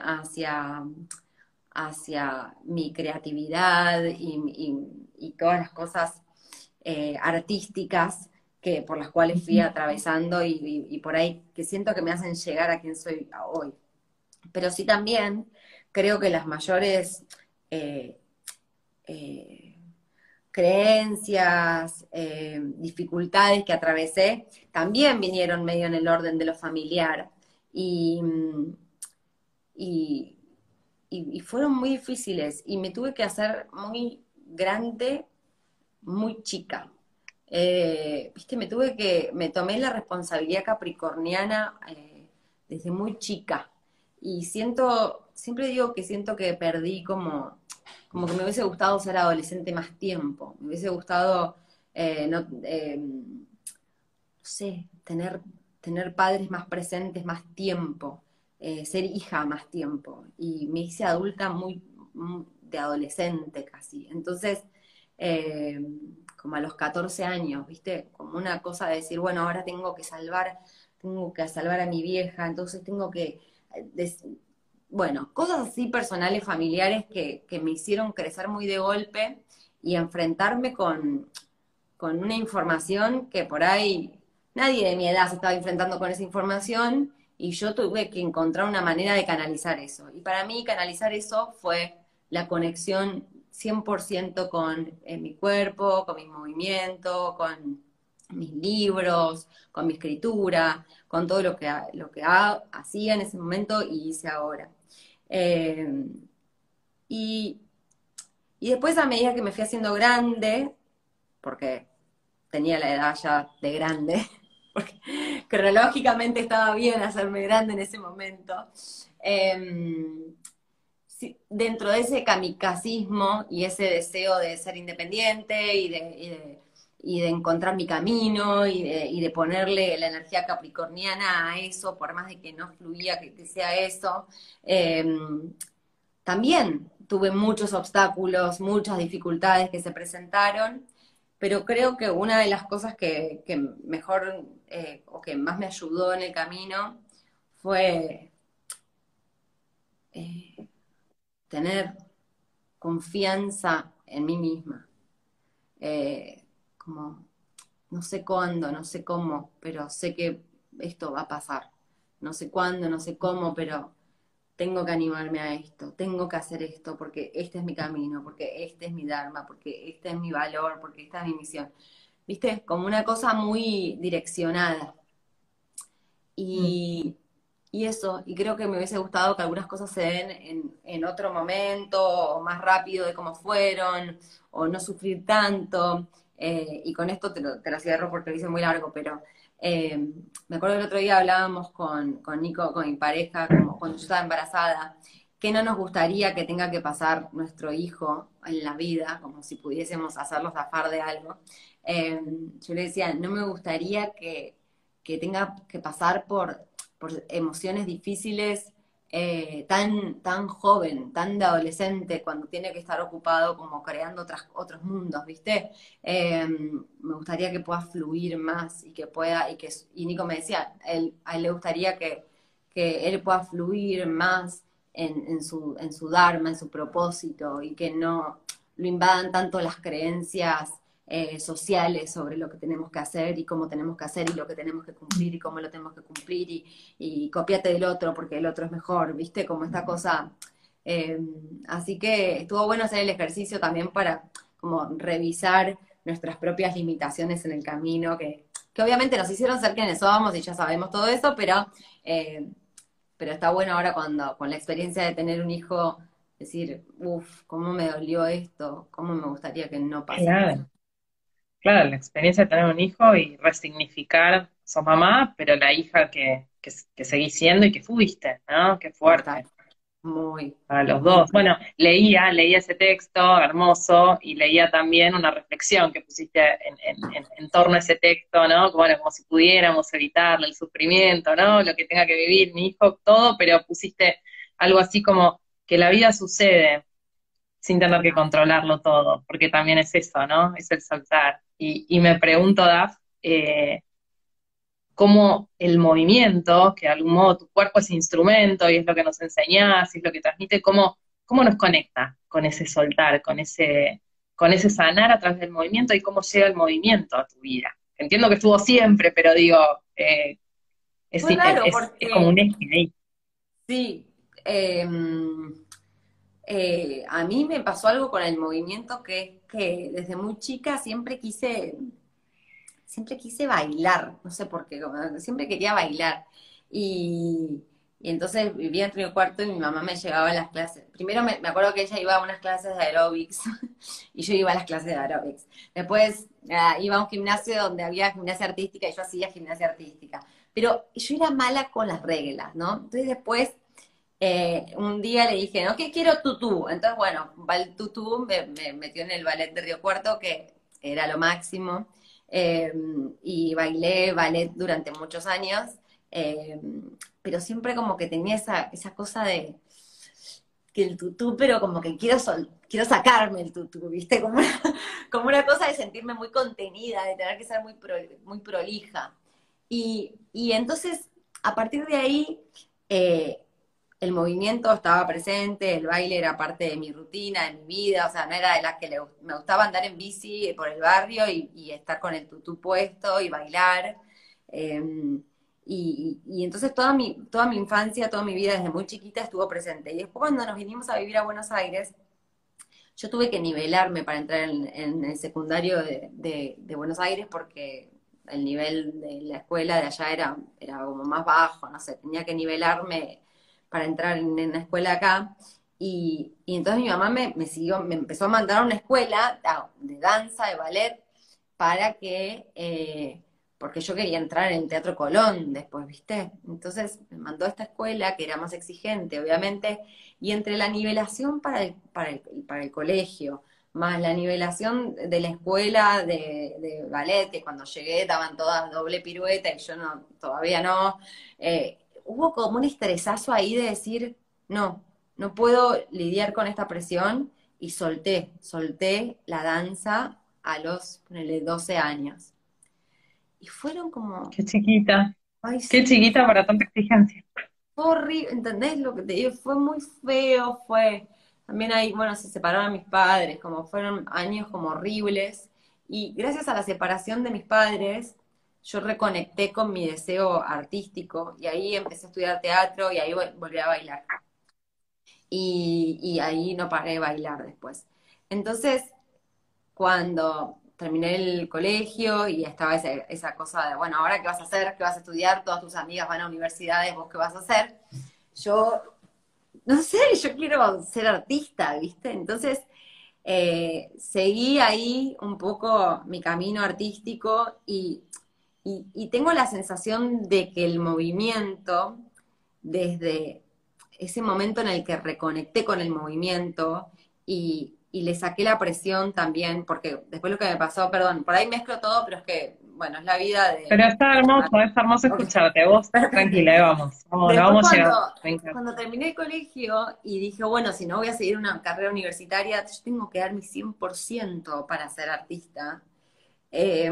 hacia mi creatividad y todas las cosas artísticas por las cuales fui atravesando y por ahí que siento que me hacen llegar a quien soy hoy. Pero sí también creo que las mayores creencias, dificultades que atravesé, también vinieron medio en el orden de lo familiar. Y fueron muy difíciles y me tuve que hacer muy grande, muy chica. Viste, me tomé la responsabilidad capricorniana desde muy chica. Y siempre digo que siento que perdí como que me hubiese gustado ser adolescente más tiempo. Me hubiese gustado, no sé, tener padres más presentes más tiempo. Ser hija más tiempo. Y me hice adulta muy de adolescente casi. Entonces, como a los 14 años, ¿viste? Como una cosa de decir, bueno, ahora tengo que salvar a mi vieja, entonces tengo que... bueno, cosas así personales, familiares que me hicieron crecer muy de golpe y enfrentarme con una información que por ahí nadie de mi edad se estaba enfrentando con esa información. Y yo tuve que encontrar una manera de canalizar eso. Y para mí canalizar eso fue la conexión 100% con mi cuerpo, con mi movimiento, con mis libros, con mi escritura, con todo hacía en ese momento y hice ahora. Eh, y, y después a medida que me fui haciendo grande, porque tenía la edad ya de grande, porque cronológicamente estaba bien hacerme grande en ese momento, dentro de ese kamikazismo y ese deseo de ser independiente y de encontrar mi camino y de ponerle la energía capricorniana a eso, por más de que no fluía que sea eso, también tuve muchos obstáculos, muchas dificultades que se presentaron, pero creo que una de las cosas que mejor o que más me ayudó en el camino fue tener confianza en mí misma. Como, no sé cuándo, no sé cómo, pero sé que esto va a pasar. No sé cuándo, no sé cómo, pero tengo que animarme a esto, tengo que hacer esto, porque este es mi camino, porque este es mi dharma, porque este es mi valor, porque esta es mi misión. ¿Viste? Como una cosa muy direccionada. Y, y eso, y creo que me hubiese gustado que algunas cosas se den en otro momento, o más rápido de cómo fueron, o no sufrir tanto. Y con esto te lo cierro porque lo hice muy largo, pero me acuerdo que el otro día hablábamos con Nico, con mi pareja, como cuando yo estaba embarazada, que no nos gustaría que tenga que pasar nuestro hijo en la vida, como si pudiésemos hacerlo zafar de algo. Yo le decía, no me gustaría que tenga que pasar por emociones difíciles tan joven, tan de adolescente, cuando tiene que estar ocupado como creando otros mundos, ¿viste? Me gustaría que pueda fluir más y que pueda, y Nico me decía, a él le gustaría que él pueda fluir más en su dharma, en su propósito, y que no lo invadan tanto las creencias sociales sobre lo que tenemos que hacer y cómo tenemos que hacer y lo que tenemos que cumplir y cómo lo tenemos que cumplir y copiate del otro porque el otro es mejor, ¿viste? Como esta cosa. Eh, Así que estuvo bueno hacer el ejercicio también para como revisar nuestras propias limitaciones en el camino, que obviamente nos hicieron ser quienes somos y ya sabemos todo eso, eh, pero está bueno ahora con la experiencia de tener un hijo, decir, uff, cómo me dolió esto, cómo me gustaría que no pasara. Claro, claro, la experiencia de tener un hijo y resignificar, sos mamá, pero la hija que seguís siendo y que fuiste, ¿no? Qué Total, fuerte. muy, A los muy. dos. Bueno, leía ese texto hermoso y leía también una reflexión que pusiste en torno a ese texto, ¿no? Bueno, como si pudiéramos evitarle el sufrimiento, ¿no? Lo que tenga que vivir mi hijo, todo, pero pusiste algo así como que la vida sucede sin tener que Total. controlarlo todo, porque también es eso, ¿no? Es el soltar. Y me pregunto, Daf, cómo el movimiento, que de algún modo tu cuerpo es instrumento y es lo que nos enseñás, y es lo que transmite, cómo nos conecta con ese soltar, con ese sanar a través del movimiento y cómo llega el movimiento a tu vida. Entiendo que estuvo siempre, pero digo, Fue raro es como un porque, eje ahí. sí, a mí me pasó algo con el movimiento que desde muy chica siempre quise bailar, no sé por qué, como que siempre quería bailar. Y entonces vivía en Río Cuarto y mi mamá me llevaba a las clases. Primero me acuerdo que ella iba a unas clases de aeróbics y yo iba a las clases de aeróbics. Después iba a un gimnasio donde había gimnasia artística y yo hacía gimnasia artística. Pero yo era mala con las reglas, ¿no? Entonces después un día le dije, no, que quiero tutú. Entonces, bueno, el tutú me metió en el ballet de Río Cuarto, que era lo máximo. Eh, y bailé ballet durante muchos años, eh, pero siempre como que tenía esa cosa de que el tutú, pero como que quiero sacarme el tutú, ¿viste? Como una cosa de sentirme muy contenida, de tener que ser muy prolija. Y entonces, a partir de ahí, eh, el movimiento estaba presente, el baile era parte de mi rutina, de mi vida, o sea, no era de las que me gustaba andar en bici por el barrio y estar con el tutú puesto y bailar. Eh, y entonces toda mi infancia, toda mi vida desde muy chiquita estuvo presente. Y después cuando nos vinimos a vivir a Buenos Aires, yo tuve que nivelarme para entrar en el secundario de Buenos Aires porque el nivel de la escuela de allá era como más bajo, no sé, tenía que nivelarme para entrar en la escuela acá. Y entonces mi mamá me empezó a mandar a una escuela de danza, de ballet, para porque yo quería entrar en el Teatro Colón después, ¿viste? Entonces me mandó a esta escuela que era más exigente, obviamente, y entre la nivelación para el colegio, más la nivelación de la escuela de ballet, que cuando llegué daban todas doble pirueta y yo no, todavía no, hubo como un estresazo ahí de decir, no, no puedo lidiar con esta presión y solté la danza a los, ponele, 12 años. Y fueron como, ay, Qué sí, chiquita para tanta exigencia. fue horrible, ¿entendés lo que te digo? Fue muy feo, también ahí, bueno, se separaron mis padres, como fueron años como horribles, y gracias a la separación de mis padres, yo reconecté con mi deseo artístico, y ahí empecé a estudiar teatro, y ahí volví a bailar. Y ahí no paré de bailar después. Entonces, cuando terminé el colegio y estaba esa cosa de, bueno, ahora qué vas a hacer, qué vas a estudiar, todas tus amigas van a universidades, vos qué vas a hacer. Yo, no sé, yo quiero ser artista, ¿viste? Entonces, seguí ahí un poco mi camino artístico y tengo la sensación de que el movimiento, desde ese momento en el que reconecté con el movimiento y le saqué la presión también, porque después lo que me pasó, perdón, por ahí mezclo todo, pero es que, bueno, es la vida Pero de... está hermoso Ok, escucharte. Vos, perfecto. tranquila, vamos, la Después vamos llegando. Me encanta. cuando terminé el colegio y dije, bueno, si no voy a seguir una carrera universitaria, yo tengo que dar mi 100% para ser artista. Eh,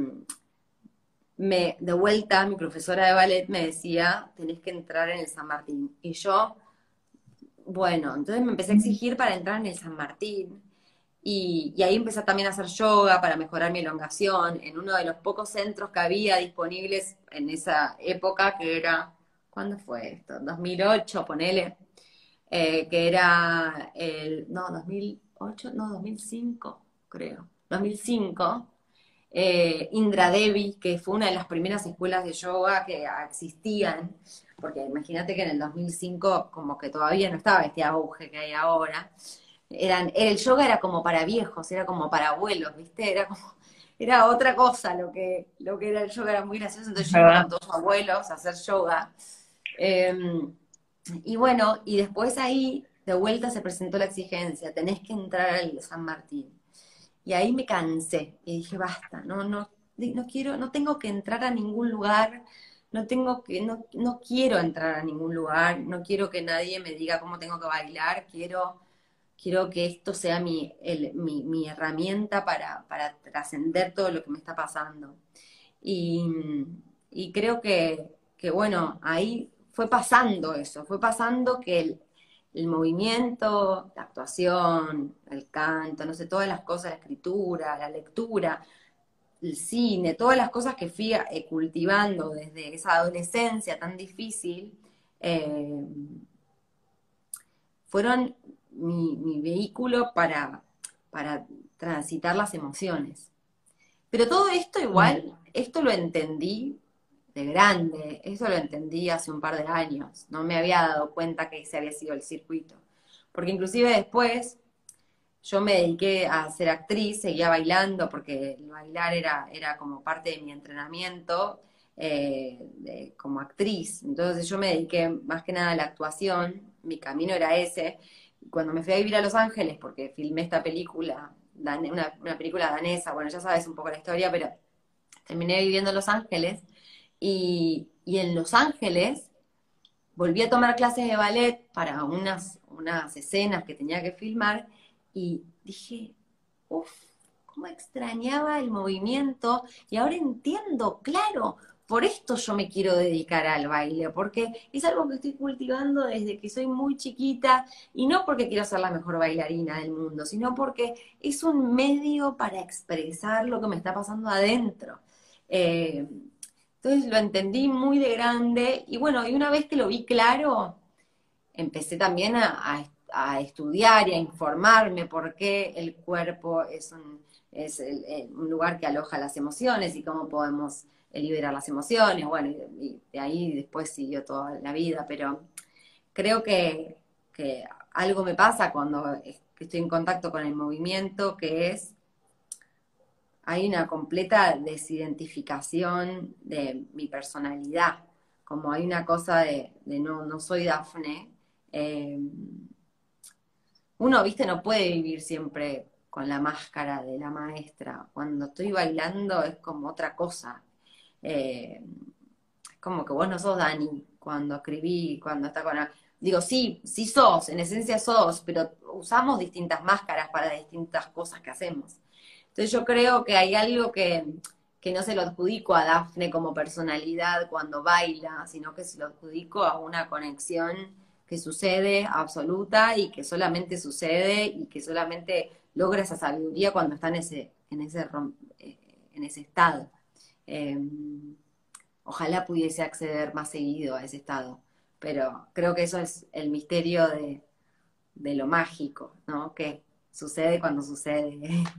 de vuelta, mi profesora de ballet me decía, tenés que entrar en el San Martín. Y yo, bueno, entonces me empecé a exigir para entrar en el San Martín. Y ahí empecé también a hacer yoga para mejorar mi elongación en uno de los pocos centros que había disponibles en esa época, que era, ¿cuándo fue esto? 2008, ponele, que era no, 2008, no, 2005, creo, 2005. Indra Devi, que fue una de las primeras escuelas de yoga que existían, porque imagínate que en el 2005 como que todavía no estaba este auge que hay ahora. El yoga era como para viejos, era como para abuelos, ¿viste? Era otra cosa lo que era el yoga, era muy gracioso, entonces yo iba con ¿Verdad? todos los abuelos a hacer yoga. Eh, y bueno, y después ahí de vuelta se presentó la exigencia, tenés que entrar al San Martín. Y ahí me cansé y dije, basta, no quiero, no tengo que entrar a ningún lugar, no quiero entrar a ningún lugar, no quiero que nadie me diga cómo tengo que bailar, quiero que esto sea mi herramienta para trascender todo lo que me está pasando. Y, y creo bueno, ahí fue pasando eso, fue pasando que el movimiento, la actuación, el canto, no sé, todas las cosas, la escritura, la lectura, el cine, todas las cosas que fui cultivando desde esa adolescencia tan difícil, eh, fueron mi vehículo para transitar las emociones. Pero todo esto igual, esto lo entendí de grande, esto lo entendí hace un par de años, no me había dado cuenta que ese había sido el circuito. Porque inclusive después yo me dediqué a ser actriz, seguía bailando, porque el bailar era como parte de mi entrenamiento como actriz. Entonces yo me dediqué más que nada a la actuación, mi camino era ese. Y cuando me fui a vivir a Los Ángeles, porque filmé esta película, una película danesa, bueno, ya sabes un poco la historia, pero terminé viviendo en Los Ángeles. Y en Los Ángeles volví a tomar clases de ballet para unas escenas que tenía que filmar y dije, uff, cómo extrañaba el movimiento y ahora entiendo, claro, por esto yo me quiero dedicar al baile, porque es algo que estoy cultivando desde que soy muy chiquita y no porque quiero ser la mejor bailarina del mundo, sino porque es un medio para expresar lo que me está pasando adentro. Eh, entonces lo entendí muy de grande y bueno, y una vez que lo vi claro, empecé también a estudiar y a informarme por qué el cuerpo es un lugar que aloja las emociones y cómo podemos liberar las emociones. Bueno, y de ahí después siguió toda la vida, pero creo que algo me pasa cuando estoy en contacto con el movimiento, que es, hay una completa desidentificación de mi personalidad, como hay una cosa de no soy Dafne. Uno, viste, no puede vivir siempre con la máscara de la maestra. Cuando estoy bailando es como otra cosa. Es como que vos no sos Dani cuando escribí, cuando está con... Digo, sí, sí sos, en esencia sos, pero usamos distintas máscaras para distintas cosas que hacemos. Entonces yo creo que hay algo que no se lo adjudico a Dafne como personalidad cuando baila, sino que se lo adjudico a una conexión que sucede absoluta y que solamente sucede y que solamente logra esa sabiduría cuando está en ese estado. Eh, Ojalá pudiese acceder más seguido a ese estado, pero creo que eso es el misterio de lo mágico, ¿no? Que sucede cuando sucede.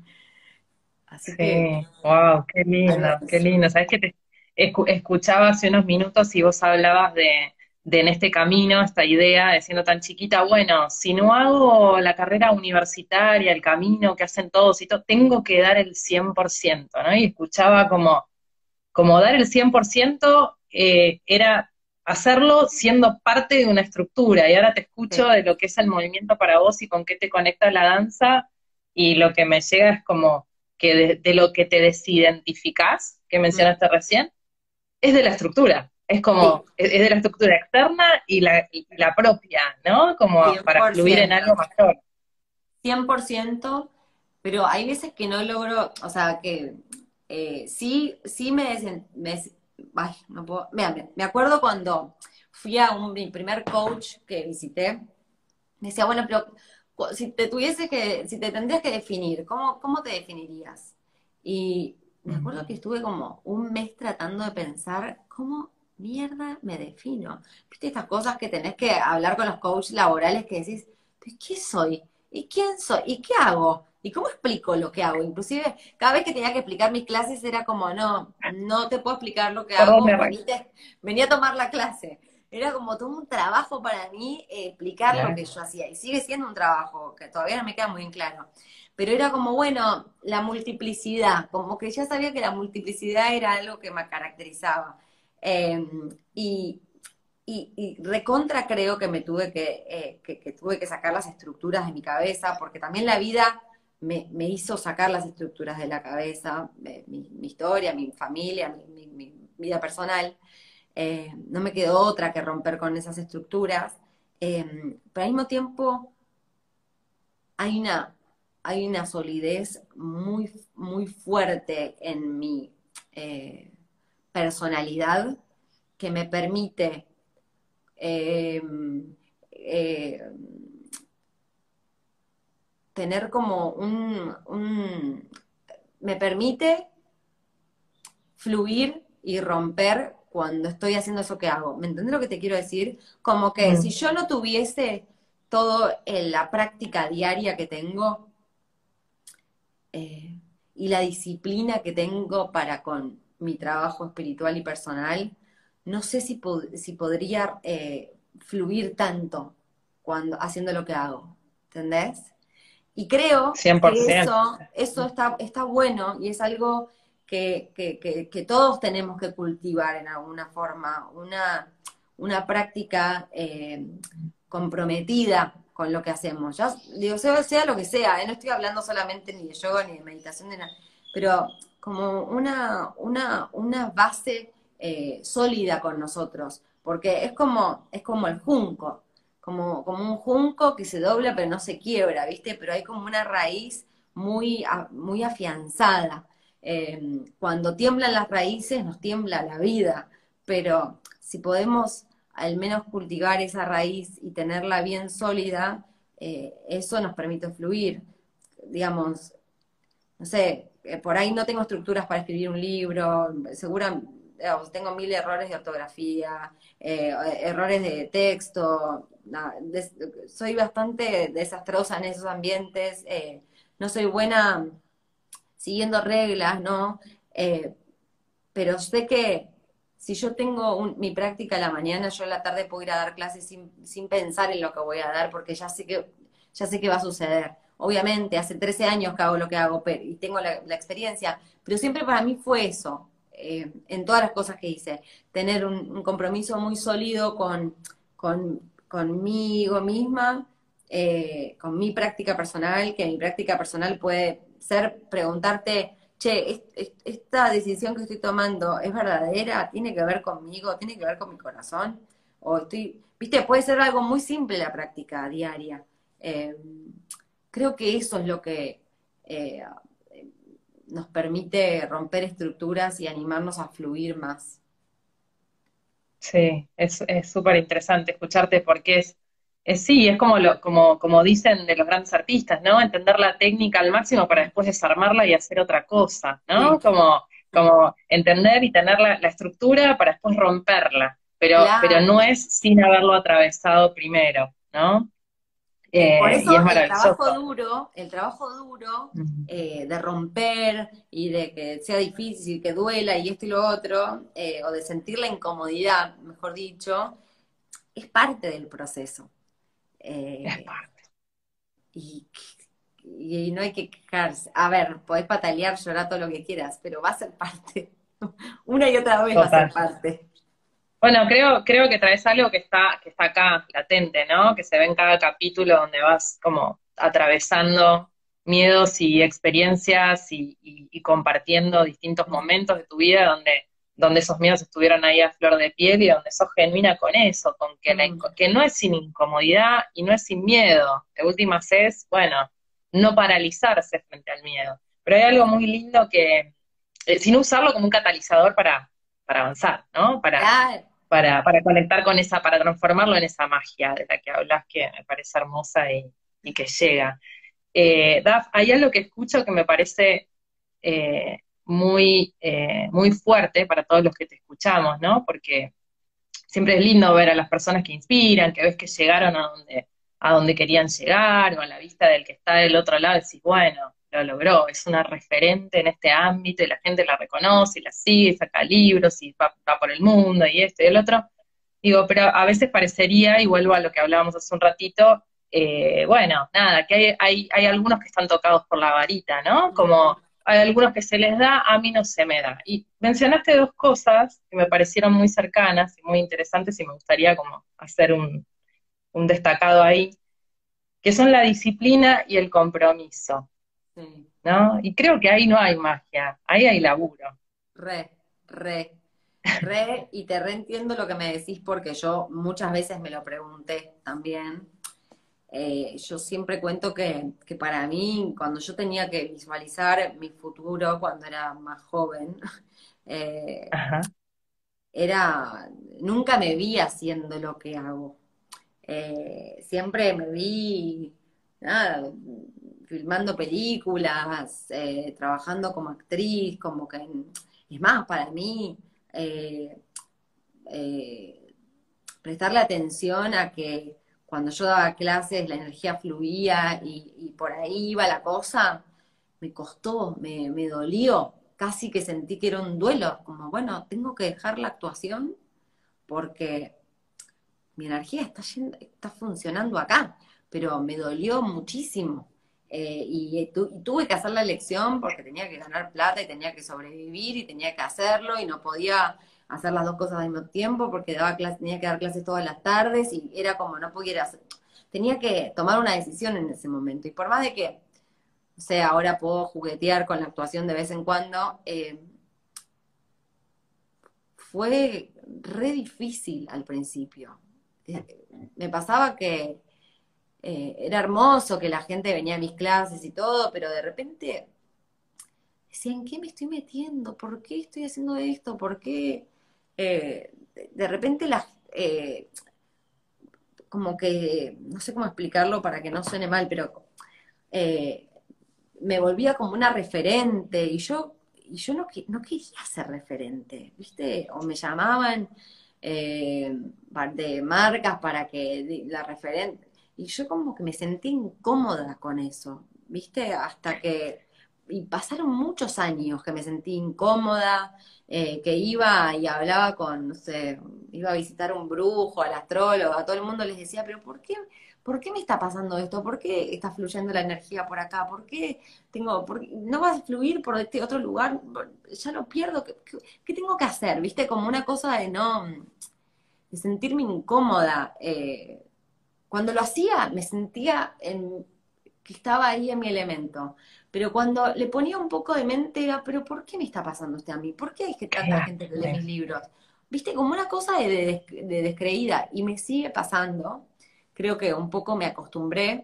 Así que, Sí, wow, qué lindo, algo qué así. lindo. Sabes que te escuchaba hace unos minutos y vos hablabas de en este camino, esta idea de siendo tan chiquita, bueno, si no hago la carrera universitaria, el camino que hacen todos y todo, tengo que dar el 100%, ¿no? Y escuchaba como dar el 100% era hacerlo siendo parte de una estructura. Y ahora te escucho Sí, de lo que es el movimiento para vos y con qué te conecta la danza, y lo que me llega es como que de lo que te desidentificás, que mm, mencionaste recién, es de la estructura. Es sí, como, es de la estructura externa y la propia, ¿no? Como cien para por fluir en ciento algo mayor. 100%, pero hay veces que no logro, o sea, que sí, sí ay, no puedo, mira, me acuerdo cuando fui a mi primer coach que visité, me decía, bueno, pero si te tendrías que definir, ¿cómo te definirías? Y me acuerdo que estuve como un mes tratando de pensar cómo mierda me defino. ¿Viste estas cosas que tenés que hablar con los coaches laborales que decís, ¿pero qué soy? ¿Y quién soy? ¿Y qué hago? ¿Y cómo explico lo que hago? Inclusive, cada vez que tenía que explicar mis clases era como, no te puedo explicar lo que ¿Por dónde hago, arranco? vení a tomar la clase. Era como todo un trabajo para mí explicar lo que yo hacía. Y sigue siendo un trabajo que todavía no me queda muy en claro. Pero era como, bueno, la multiplicidad, como que ya sabía que la multiplicidad era algo que me caracterizaba. Eh, y, y recontra creo que me tuve que tuve que sacar las estructuras de mi cabeza, porque también la vida me hizo sacar las estructuras de la cabeza, mi historia, mi familia, mi vida personal. No me quedó otra que romper con esas estructuras, pero al mismo tiempo hay hay una solidez muy, muy fuerte en mi eh, personalidad que me permite eh, eh, tener como me permite fluir y romper cuando estoy haciendo eso que hago. ¿Me entendés lo que te quiero decir? Como que si Mm. yo no tuviese todo en la práctica diaria que tengo eh, y la disciplina que tengo para con mi trabajo espiritual y personal, no sé si podría fluir tanto cuando haciendo lo que hago. ¿Entendés? Y creo que 100%. eso está bueno y es algo que todos tenemos que cultivar en alguna forma, una práctica comprometida con lo que hacemos. Ya digo, sea lo que sea, no estoy hablando solamente ni de yoga ni de meditación, ni nada, pero como una base sólida con nosotros, porque es como el junco como un junco que se dobla pero no se quiebra, ¿viste? Pero hay como una raíz muy afianzada. Cuando tiemblan las raíces, nos tiembla la vida, pero si podemos al menos cultivar esa raíz y tenerla bien sólida, eso nos permite fluir. Digamos, no sé, por ahí no tengo estructuras para escribir un libro, tengo mil errores de ortografía, errores de texto, soy bastante desastrosa en esos ambientes, no soy buena siguiendo reglas, ¿no? Eh, pero sé que si yo tengo mi práctica a la mañana, yo a la tarde puedo ir a dar clases sin pensar en lo que voy a dar, porque ya sé que va a suceder. Obviamente, hace 13 años que hago lo que hago y tengo la experiencia, pero siempre para mí fue eso, en todas las cosas que hice, tener un compromiso muy sólido conmigo misma, con mi práctica personal, que mi práctica personal puede ser preguntarte, che, esta decisión que estoy tomando es verdadera, tiene que ver conmigo, tiene que ver con mi corazón, viste, puede ser algo muy simple la práctica diaria. Eh, Creo que eso es lo que eh, nos permite romper estructuras y animarnos a fluir más. Sí, es súper interesante escucharte porque sí, es como, como dicen de los grandes artistas, ¿no? Entender la técnica al máximo para después desarmarla y hacer otra cosa, Sí, ¿no? Como entender y tener la estructura para después romperla, pero no claro. es sin haberlo atravesado primero, ¿no? Por eso Y es maravilloso. el trabajo duro Ujú. de romper y de que sea difícil, que duela y esto y lo otro, o de sentir la incomodidad, mejor dicho, es parte del proceso. Es Eh, parte. y, y no hay que quejarse. A ver, podés patalear, llorar todo lo que quieras, pero va a ser parte. Una y otra vez va a ser Total. parte. Bueno, creo que traes algo que está acá, latente, ¿no? Que se ve en cada capítulo donde vas como atravesando miedos y experiencias y compartiendo distintos momentos de tu vida donde esos miedos estuvieron ahí a flor de piel y donde sos genuina con eso, con que, Mm, que no es sin incomodidad y no es sin miedo. De últimas es, bueno, no paralizarse frente al miedo. Pero hay algo muy lindo que, sin usarlo como un catalizador para avanzar, ¿no? claro. Para conectar con esa, para transformarlo en esa magia de la que hablas, que me parece hermosa y que llega. Daf, hay algo que escucho que me parece muy fuerte para todos los que te escuchamos, ¿no? Porque siempre es lindo ver a las personas que inspiran, que ves que llegaron a donde querían llegar, o a la vista del que está del otro lado, y decís, bueno, lo logró, es una referente en este ámbito, y la gente la reconoce, y la sigue, saca libros, y va por el mundo, y esto y el otro. Digo, pero a veces parecería, y vuelvo a lo que hablábamos hace un ratito, bueno, nada, que hay algunos que están tocados por la varita, ¿no? Mm, Como hay algunos que se les da, a mí no se me da. Y mencionaste dos cosas que me parecieron muy cercanas y muy interesantes y me gustaría como hacer un destacado ahí, que son la disciplina y el compromiso, sí. ¿no? Y creo que ahí no hay magia, ahí hay laburo. Re, re, y te reentiendo lo que me decís porque yo muchas veces me lo pregunté también. Yo siempre cuento que para mí, cuando yo tenía que visualizar mi futuro cuando era más joven, eh, Ajá. era, nunca me vi haciendo lo que hago. Siempre me vi, nada, filmando películas, trabajando como actriz, como que, es más, para mí, eh, eh, prestarle atención a que cuando yo daba clases la energía fluía y por ahí iba la cosa, me costó, me dolió, casi que sentí que era un duelo, como bueno, tengo que dejar la actuación porque mi energía está funcionando acá, pero me dolió muchísimo. Y tuve que hacer la elección porque tenía que ganar plata y tenía que sobrevivir y tenía que hacerlo y no podía hacer las dos cosas al mismo tiempo porque tenía que dar clases todas las tardes y era como no pudiera hacer. Tenía que tomar una decisión en ese momento. Y por más de que, o sea, ahora puedo juguetear con la actuación de vez en cuando, fue re difícil al principio. Me pasaba que era hermoso, que la gente venía a mis clases y todo, pero de repente decía, ¿en qué me estoy metiendo? ¿Por qué estoy haciendo esto? ¿Por qué? De repente como que, no sé cómo explicarlo para que no suene mal, pero eh, me volvía como una referente yo no quería ser referente, ¿viste? O me llamaban de marcas para que la referente, y yo como que me sentí incómoda con eso, ¿viste? Y pasaron muchos años que me sentí incómoda, que iba y hablaba con, no sé, iba a visitar un brujo, al astrólogo, a todo el mundo les decía, pero ¿por qué me está pasando esto? ¿Por qué está fluyendo la energía por acá? ¿No va a fluir por este otro lugar? Ya lo pierdo, ¿qué tengo que hacer? ¿Viste? Como una cosa de sentirme incómoda. Cuando lo hacía, me sentía que estaba ahí en mi elemento. Pero cuando le ponía un poco de mente era, pero ¿por qué me está pasando esto a mí? ¿Por qué hay tanta Claro. gente que lee mis libros? ¿Viste? Como una cosa de descreída. Y me sigue pasando. Creo que un poco me acostumbré,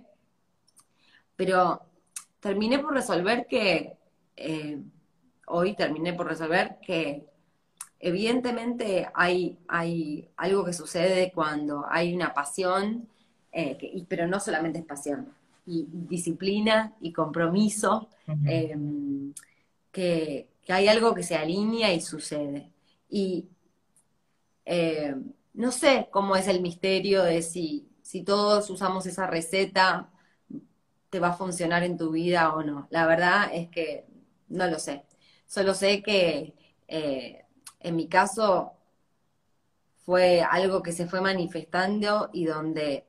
pero terminé por resolver eh, hoy terminé por resolver que evidentemente hay algo que sucede cuando hay una pasión, pero no solamente es pasión, y disciplina y compromiso, Ujú. eh, que hay algo que se alinea y sucede. Y eh, no sé cómo es el misterio de si todos usamos esa receta, te va a funcionar en tu vida o no. La verdad es que no lo sé. Solo sé que en mi caso fue algo que se fue manifestando y donde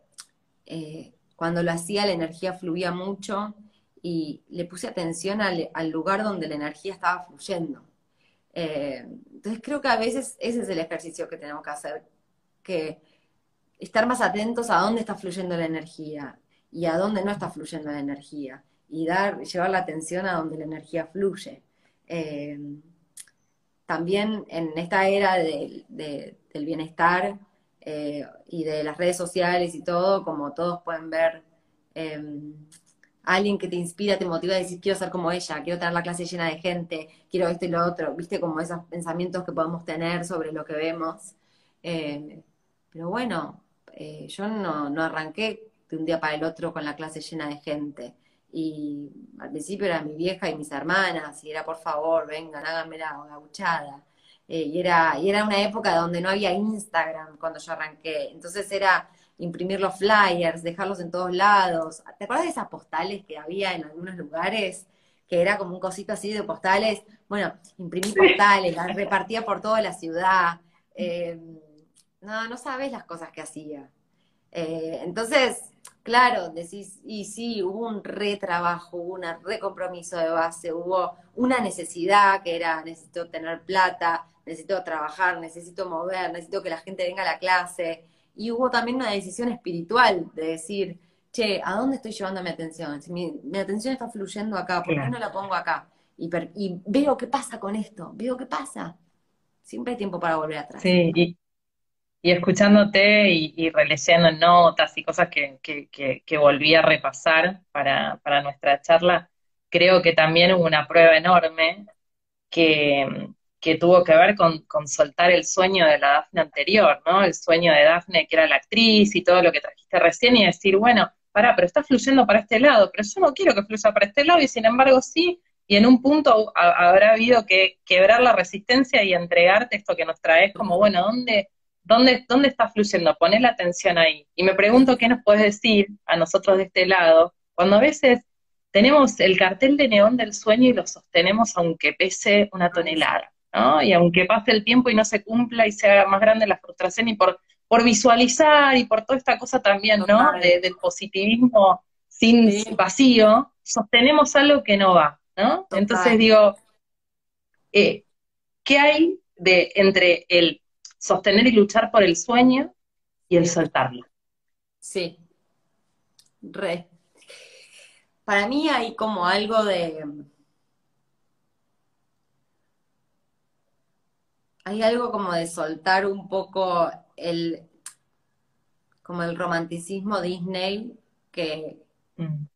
cuando lo hacía la energía fluía mucho y le puse atención al lugar donde la energía estaba fluyendo. Entonces creo que a veces ese es el ejercicio que tenemos que hacer, que estar más atentos a dónde está fluyendo la energía y a dónde no está fluyendo la energía y llevar la atención a donde la energía fluye. Eh, También en esta era del bienestar y de las redes sociales y todo, como todos pueden ver, eh, alguien que te inspira, te motiva a decir, quiero ser como ella, quiero tener la clase llena de gente, quiero esto y lo otro, viste, como esos pensamientos que podemos tener sobre lo que vemos. Eh, pero bueno, yo no arranqué de un día para el otro con la clase llena de gente. Y al principio era mi vieja y mis hermanas, y era por favor, vengan, háganme la gauchada. Y era una época donde no había Instagram cuando yo arranqué. Entonces era imprimir los flyers, dejarlos en todos lados. ¿Te acuerdas de esas postales que había en algunos lugares? Que era como un cosito así de postales. Bueno, imprimí Sí. postales, las repartía por toda la ciudad. Eh, no sabes las cosas que hacía. Entonces, claro, decís, y sí, hubo un retrabajo, hubo un recompromiso de base, hubo una necesidad que era, necesito tener plata, necesito trabajar, necesito mover, necesito que la gente venga a la clase. Y hubo también una decisión espiritual de decir, che, ¿a dónde estoy llevando mi atención? Si mi atención está fluyendo acá, ¿por qué Claro. no la pongo acá? Y veo qué pasa con esto, veo qué pasa. Siempre hay tiempo para volver atrás. Sí, y escuchándote y releyendo notas y cosas que volví a repasar para nuestra charla, creo que también hubo una prueba enorme que, que tuvo que ver con soltar el sueño de la Dafne anterior, ¿no? El sueño de Dafne, que era la actriz y todo lo que trajiste recién, y decir, bueno, pará, pero está fluyendo para este lado, pero yo no quiero que fluya para este lado, y sin embargo sí, y en un punto habrá habido que quebrar la resistencia y entregarte esto que nos traes, como, bueno, ¿dónde está fluyendo? Poné la atención ahí. Y me pregunto qué nos puedes decir a nosotros de este lado, cuando a veces tenemos el cartel de neón del sueño y lo sostenemos aunque pese una Ay, sí. tonelada, ¿no? Y aunque pase el tiempo y no se cumpla y sea más grande la frustración y por visualizar y por toda esta cosa también, ¿no? Total. Del positivismo sin Sí, vacío, sostenemos algo que no va, ¿no? Entonces total. digo, eh, ¿qué hay entre el sostener y luchar por el sueño y el Sí, soltarlo? sí, re. Para mí hay como algo hay algo como de soltar un poco como el romanticismo Disney, que, Mm,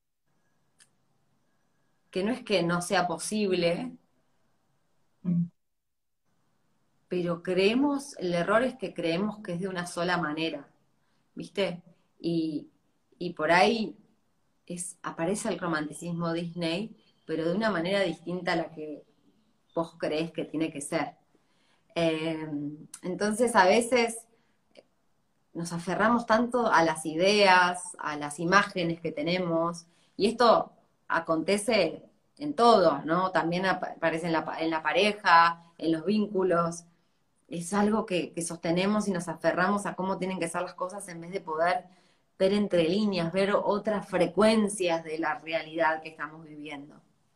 que no es que no sea posible, mm, pero el error es que creemos que es de una sola manera, ¿viste? Y, y por ahí aparece el romanticismo Disney, pero de una manera distinta a la que vos creés que tiene que ser. Entonces a veces nos aferramos tanto a las ideas, a las imágenes que tenemos, y esto acontece en todo, ¿no? También aparece en la pareja, en los vínculos. Es algo que sostenemos y nos aferramos a cómo tienen que ser las cosas en vez de poder ver entre líneas, ver otras frecuencias de la realidad que estamos viviendo.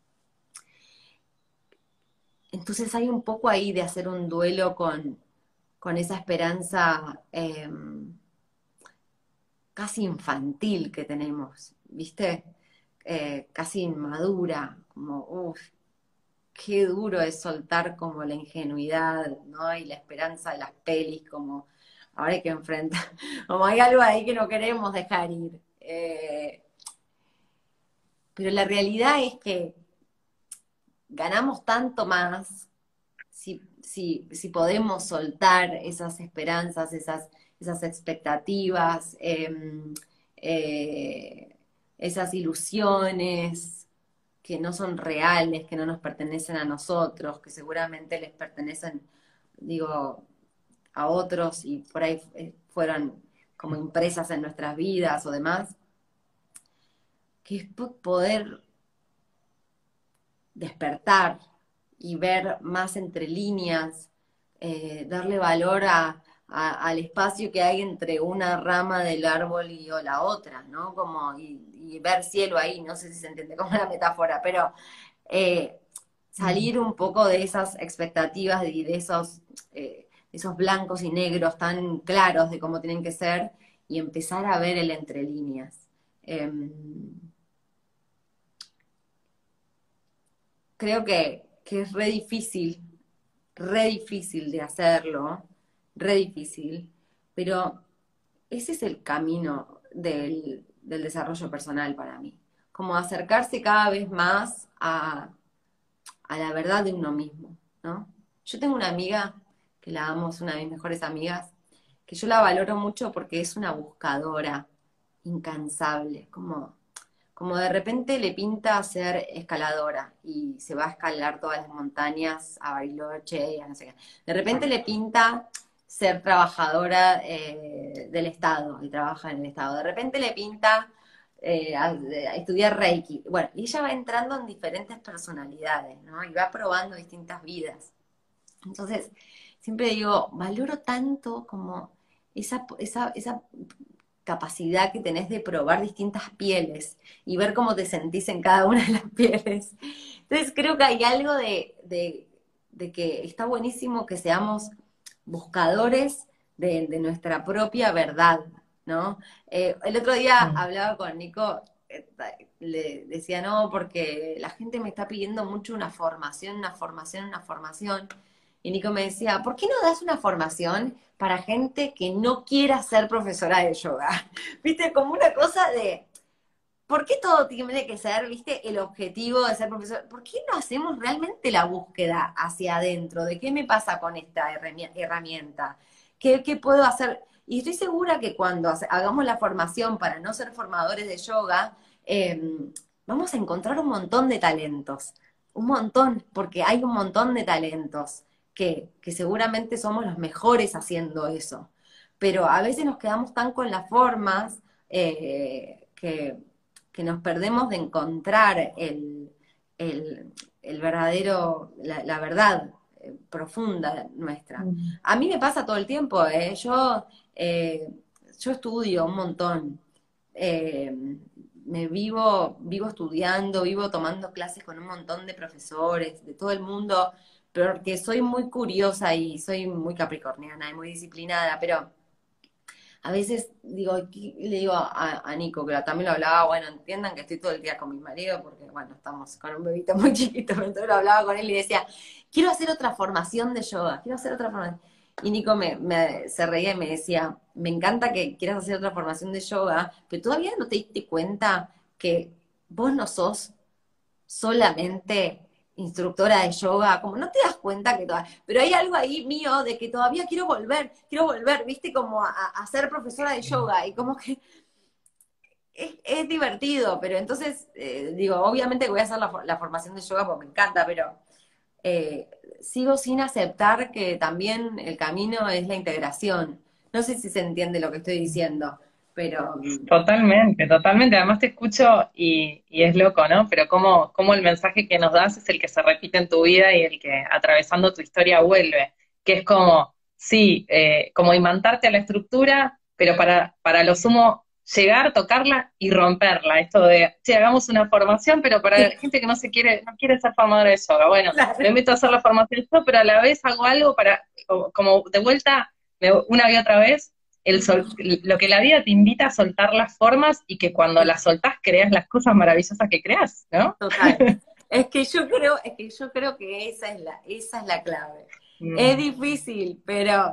Entonces hay un poco ahí de hacer un duelo con esa esperanza casi infantil que tenemos, ¿viste? Casi inmadura, como, uff, qué duro es soltar como la ingenuidad, ¿no? Y la esperanza de las pelis, como ahora hay que enfrentar, como hay algo ahí que no queremos dejar ir. Pero la realidad es que ganamos tanto más si podemos soltar esas esperanzas, esas expectativas, esas ilusiones que no son reales, que no nos pertenecen a nosotros, que seguramente les pertenecen, digo, a otros y por ahí fueron como impresas en nuestras vidas o demás, que es poder despertar y ver más entre líneas, darle valor al espacio que hay entre una rama del árbol y o la otra, ¿no? Como, y ver cielo ahí, no sé si se entiende como una metáfora, pero salir un poco de esas expectativas y de esos blancos y negros tan claros de cómo tienen que ser y empezar a ver el entre líneas. Creo que es re difícil de hacerlo, re difícil, pero ese es el camino del desarrollo personal para mí, como acercarse cada vez más a la verdad de uno mismo, ¿no? Yo tengo una amiga, que la amo, es una de mis mejores amigas, que yo la valoro mucho porque es una buscadora incansable, como de repente le pinta ser escaladora y se va a escalar todas las montañas a Bariloche y a no sé qué. De repente le pinta ser trabajadora del Estado y trabaja en el Estado. De repente le pinta a estudiar Reiki. Bueno, y ella va entrando en diferentes personalidades, ¿no? Y va probando distintas vidas. Entonces, siempre digo, valoro tanto como esa capacidad que tenés de probar distintas pieles y ver cómo te sentís en cada una de las pieles. Entonces creo que hay algo de que está buenísimo que seamos buscadores de nuestra propia verdad, ¿no? El otro día hablaba con Nico, le decía, no, porque la gente me está pidiendo mucho una formación, una formación, una formación. Y Nico me decía, ¿por qué no das una formación para gente que no quiera ser profesora de yoga? ¿Viste? Como una cosa de, ¿por qué todo tiene que ser, viste, el objetivo de ser profesor? ¿Por qué no hacemos realmente la búsqueda hacia adentro de qué me pasa con esta herramienta? ¿Qué puedo hacer? Y estoy segura que cuando hagamos la formación para no ser formadores de yoga, vamos a encontrar un montón de talentos. Un montón, porque hay un montón de talentos que seguramente somos los mejores haciendo eso. Pero a veces nos quedamos tan con las formas que nos perdemos de encontrar el verdadero, la verdad profunda nuestra. A mí me pasa todo el tiempo, yo estudio un montón, me vivo estudiando, vivo tomando clases con un montón de profesores de todo el mundo, porque soy muy curiosa y soy muy capricorniana y muy disciplinada, pero a veces le digo a Nico, que también lo hablaba, bueno, entiendan que estoy todo el día con mi marido, porque bueno, estamos con un bebito muy chiquito, entonces lo hablaba con él y decía, quiero hacer otra formación de yoga, quiero hacer otra formación. Y Nico se reía y me decía, me encanta que quieras hacer otra formación de yoga, pero todavía no te diste cuenta que vos no sos solamente instructora de yoga, como no te das cuenta que todavía, pero hay algo ahí mío de que todavía quiero volver, viste, como a ser profesora de yoga, y como que es divertido, pero entonces, digo, obviamente voy a hacer la formación de yoga porque me encanta, pero eh, sigo sin aceptar que también el camino es la integración. No sé si se entiende lo que estoy diciendo, pero Totalmente, totalmente. Además te escucho y es loco, ¿no? Pero cómo el mensaje que nos das es el que se repite en tu vida y el que atravesando tu historia vuelve. Que es como, sí, como imantarte a la estructura, pero para lo sumo llegar, tocarla y romperla. Esto de, sí, hagamos una formación, pero para gente que no quiere ser formadora de yoga. Bueno, me claro. meto a hacer la formación yo, pero a la vez hago algo para, como de vuelta, una y otra vez lo que la vida te invita a soltar las formas y que cuando Sí, las soltás creas las cosas maravillosas que creas, ¿no? total. Es que yo creo que esa es la clave. Es Mm, difícil, pero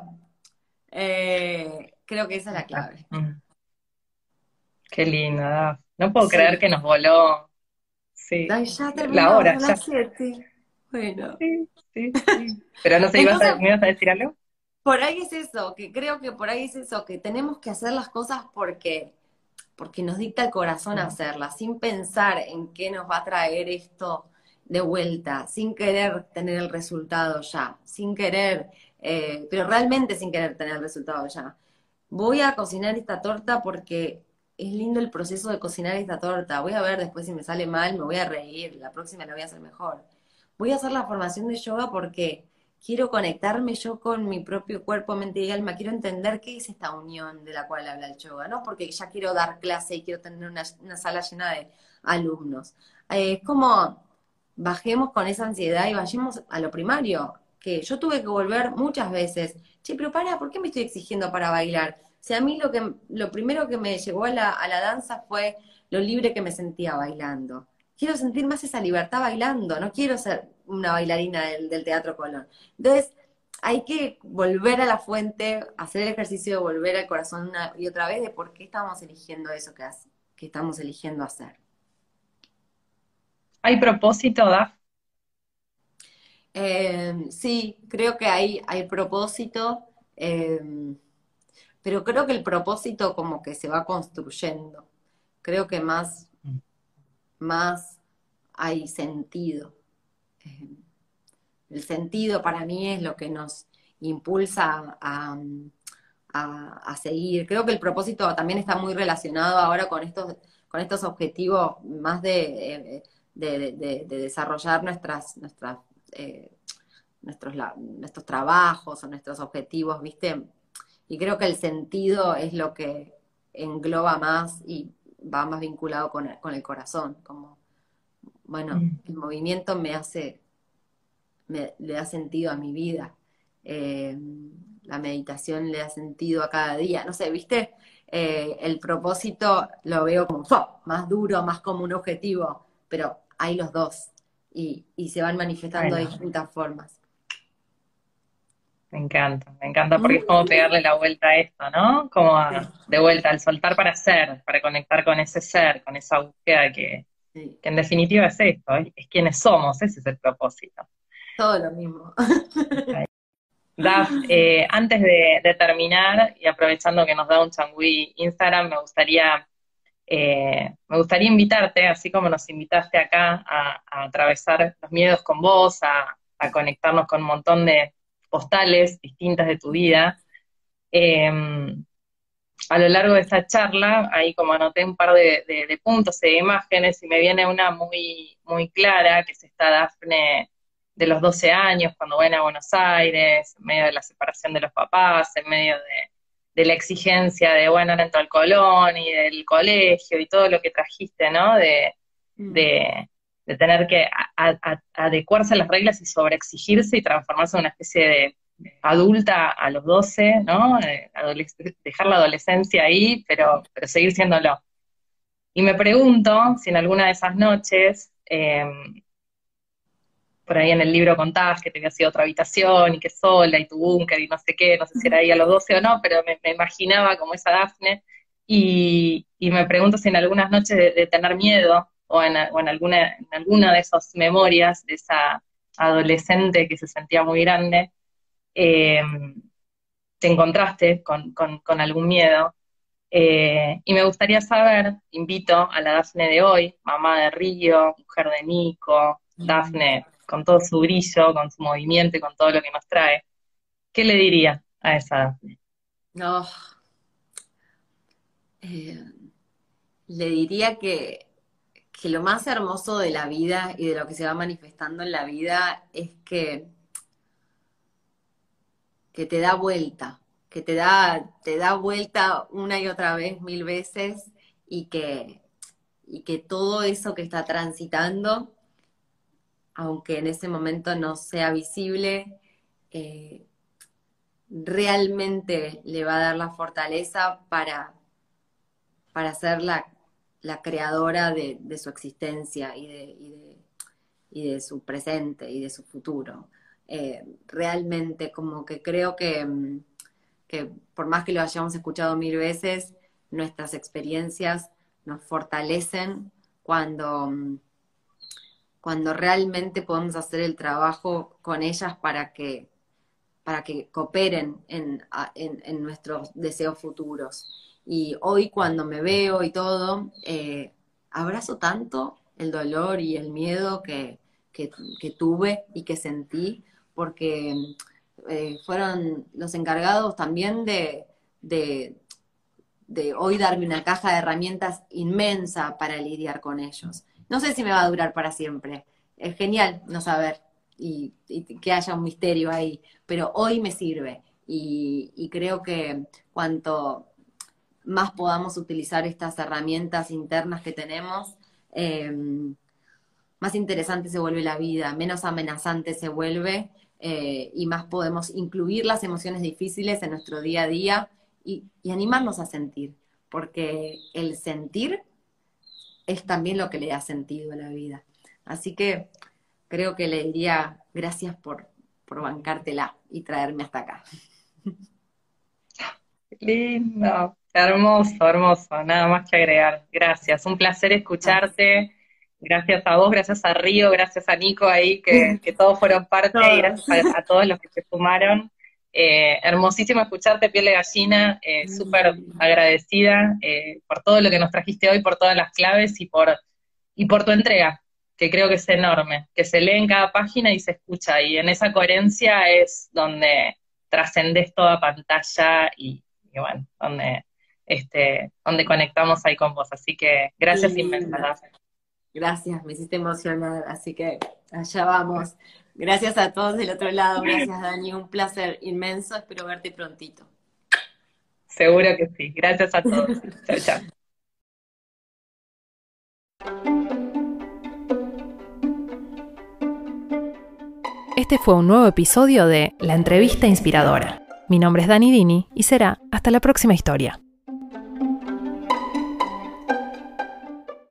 creo que esa es la exacto. clave. Qué lindo, Daf. No puedo creer Sí. que nos voló, sí, Ay, ya la terminamos, hora, son ya. las 7. Bueno. Sí, sí, sí. Pero no sé, Entonces, ¿me ibas a decir algo? por ahí es eso, que creo que por ahí es eso, que tenemos que hacer las cosas porque nos dicta el corazón Mm, hacerlas, sin pensar en qué nos va a traer esto de vuelta, sin querer tener el resultado ya, sin querer, pero realmente sin querer tener el resultado ya. Voy a cocinar esta torta porque es lindo el proceso de cocinar esta torta. Voy a ver después si me sale mal, me voy a reír, la próxima la voy a hacer mejor. Voy a hacer la formación de yoga porque quiero conectarme yo con mi propio cuerpo, mente y alma. Quiero entender qué es esta unión de la cual habla el yoga, ¿no? Porque ya quiero dar clase y quiero tener una sala llena de alumnos. Es como bajemos con esa ansiedad y vayamos a lo primario, que yo tuve que volver muchas veces. Che, pero para, ¿por qué me estoy exigiendo para bailar? Si a mí lo primero que me llevó a la danza fue lo libre que me sentía bailando. Quiero sentir más esa libertad bailando, no quiero ser una bailarina del Teatro Colón. Entonces, hay que volver a la fuente, hacer el ejercicio de volver al corazón una y otra vez de por qué estamos eligiendo eso que estamos eligiendo hacer. ¿Hay propósito, Daf? Sí, creo que hay propósito, pero creo que el propósito como que se va construyendo. Creo que más hay sentido. Eh, el sentido para mí es lo que nos impulsa a seguir. Creo que el propósito también está muy relacionado ahora con estos objetivos más de desarrollar eh, nuestros trabajos o nuestros objetivos, ¿viste? Y creo que el sentido es lo que engloba más y va más vinculado con el corazón, como, bueno, Mm. el movimiento le da sentido a mi vida. Eh, la meditación le da sentido a cada día. No sé, ¿viste? El propósito lo veo como más duro, más como un objetivo, pero hay los dos y se van manifestando de Bueno, distintas formas. me encanta porque es como pegarle la vuelta a esto, ¿no? Sí, De vuelta, al soltar para ser, para conectar con ese ser, con esa búsqueda sí, que en definitiva es esto, es quienes somos, ese es el propósito. todo lo mismo. Daf, antes de terminar y aprovechando que nos da un changüí Instagram, me gustaría invitarte, así como nos invitaste acá a atravesar los miedos con vos, a conectarnos con un montón de postales distintas de tu vida. Eh, a lo largo de esta charla, ahí como anoté un par de puntos e imágenes, y me viene una muy, muy clara, que es esta Dafne de los 12 años, cuando ven a Buenos Aires, en medio de la separación de los papás, en medio de la exigencia de, bueno, ahora entro al Colón y del colegio y todo lo que trajiste, ¿no? Mm, De, de tener que adecuarse a las reglas y sobreexigirse y transformarse en una especie de adulta a los 12, ¿no? Dejar la adolescencia ahí, pero seguir siéndolo. Y me pregunto si en alguna de esas noches, por ahí en el libro contabas que te habías ido a otra habitación y que sola y tu búnker y no sé qué, no sé si era ahí a los 12 o no, pero me imaginaba como esa Dafne. Y me pregunto si en algunas noches de tener miedo o en alguna de esas memorias de esa adolescente que se sentía muy grande, eh, te encontraste con algún miedo. Y me gustaría saber, invito a la Dafne de hoy, mamá de Río, mujer de Nico, mm, Dafne con todo su brillo, con su movimiento y con todo lo que nos trae, ¿qué le diría a esa Dafne? No, eh, le diría que lo más hermoso de la vida y de lo que se va manifestando en la vida es que te da vuelta, que te da vuelta una y otra vez, 1000 veces, y que todo eso que está transitando, aunque en ese momento no sea visible, eh, realmente le va a dar la fortaleza para ser la creadora de su existencia y de su presente y de su futuro. Realmente como que creo que por más que lo hayamos escuchado 1000 veces, nuestras experiencias nos fortalecen cuando realmente podemos hacer el trabajo con ellas para que cooperen en nuestros deseos futuros. Y hoy cuando me veo y todo, abrazo tanto el dolor y el miedo que tuve y que sentí, porque fueron los encargados también de hoy darme una caja de herramientas inmensa para lidiar con ellos. No sé si me va a durar para siempre. Es genial no saber y que haya un misterio ahí, pero hoy me sirve y creo que cuanto más podamos utilizar estas herramientas internas que tenemos, más interesante se vuelve la vida, menos amenazante se vuelve, y más podemos incluir las emociones difíciles en nuestro día a día y animarnos a sentir, porque el sentir es también lo que le da sentido a la vida. Así que creo que le diría gracias por bancártela y traerme hasta acá. Lindo, hermoso, hermoso, nada más que agregar. Gracias, un placer escucharte. Gracias a vos, gracias a Río, gracias a Nico ahí, que todos fueron parte, y gracias a todos los que se sumaron. Hermosísimo escucharte, piel de gallina, súper agradecida por todo lo que nos trajiste hoy, por todas las claves y por tu entrega, que creo que es enorme, que se lee en cada página y se escucha, y en esa coherencia es donde trascendes toda pantalla y bueno, donde conectamos ahí con vos. Así que gracias inmensas. Gracias, me hiciste emocionar, así que allá vamos. Gracias a todos del otro lado, gracias Dani, un placer inmenso, espero verte prontito. Seguro que sí, gracias a todos. Chao, chao. Este fue un nuevo episodio de La Entrevista Inspiradora. Mi nombre es Dani Dini y será hasta la próxima historia.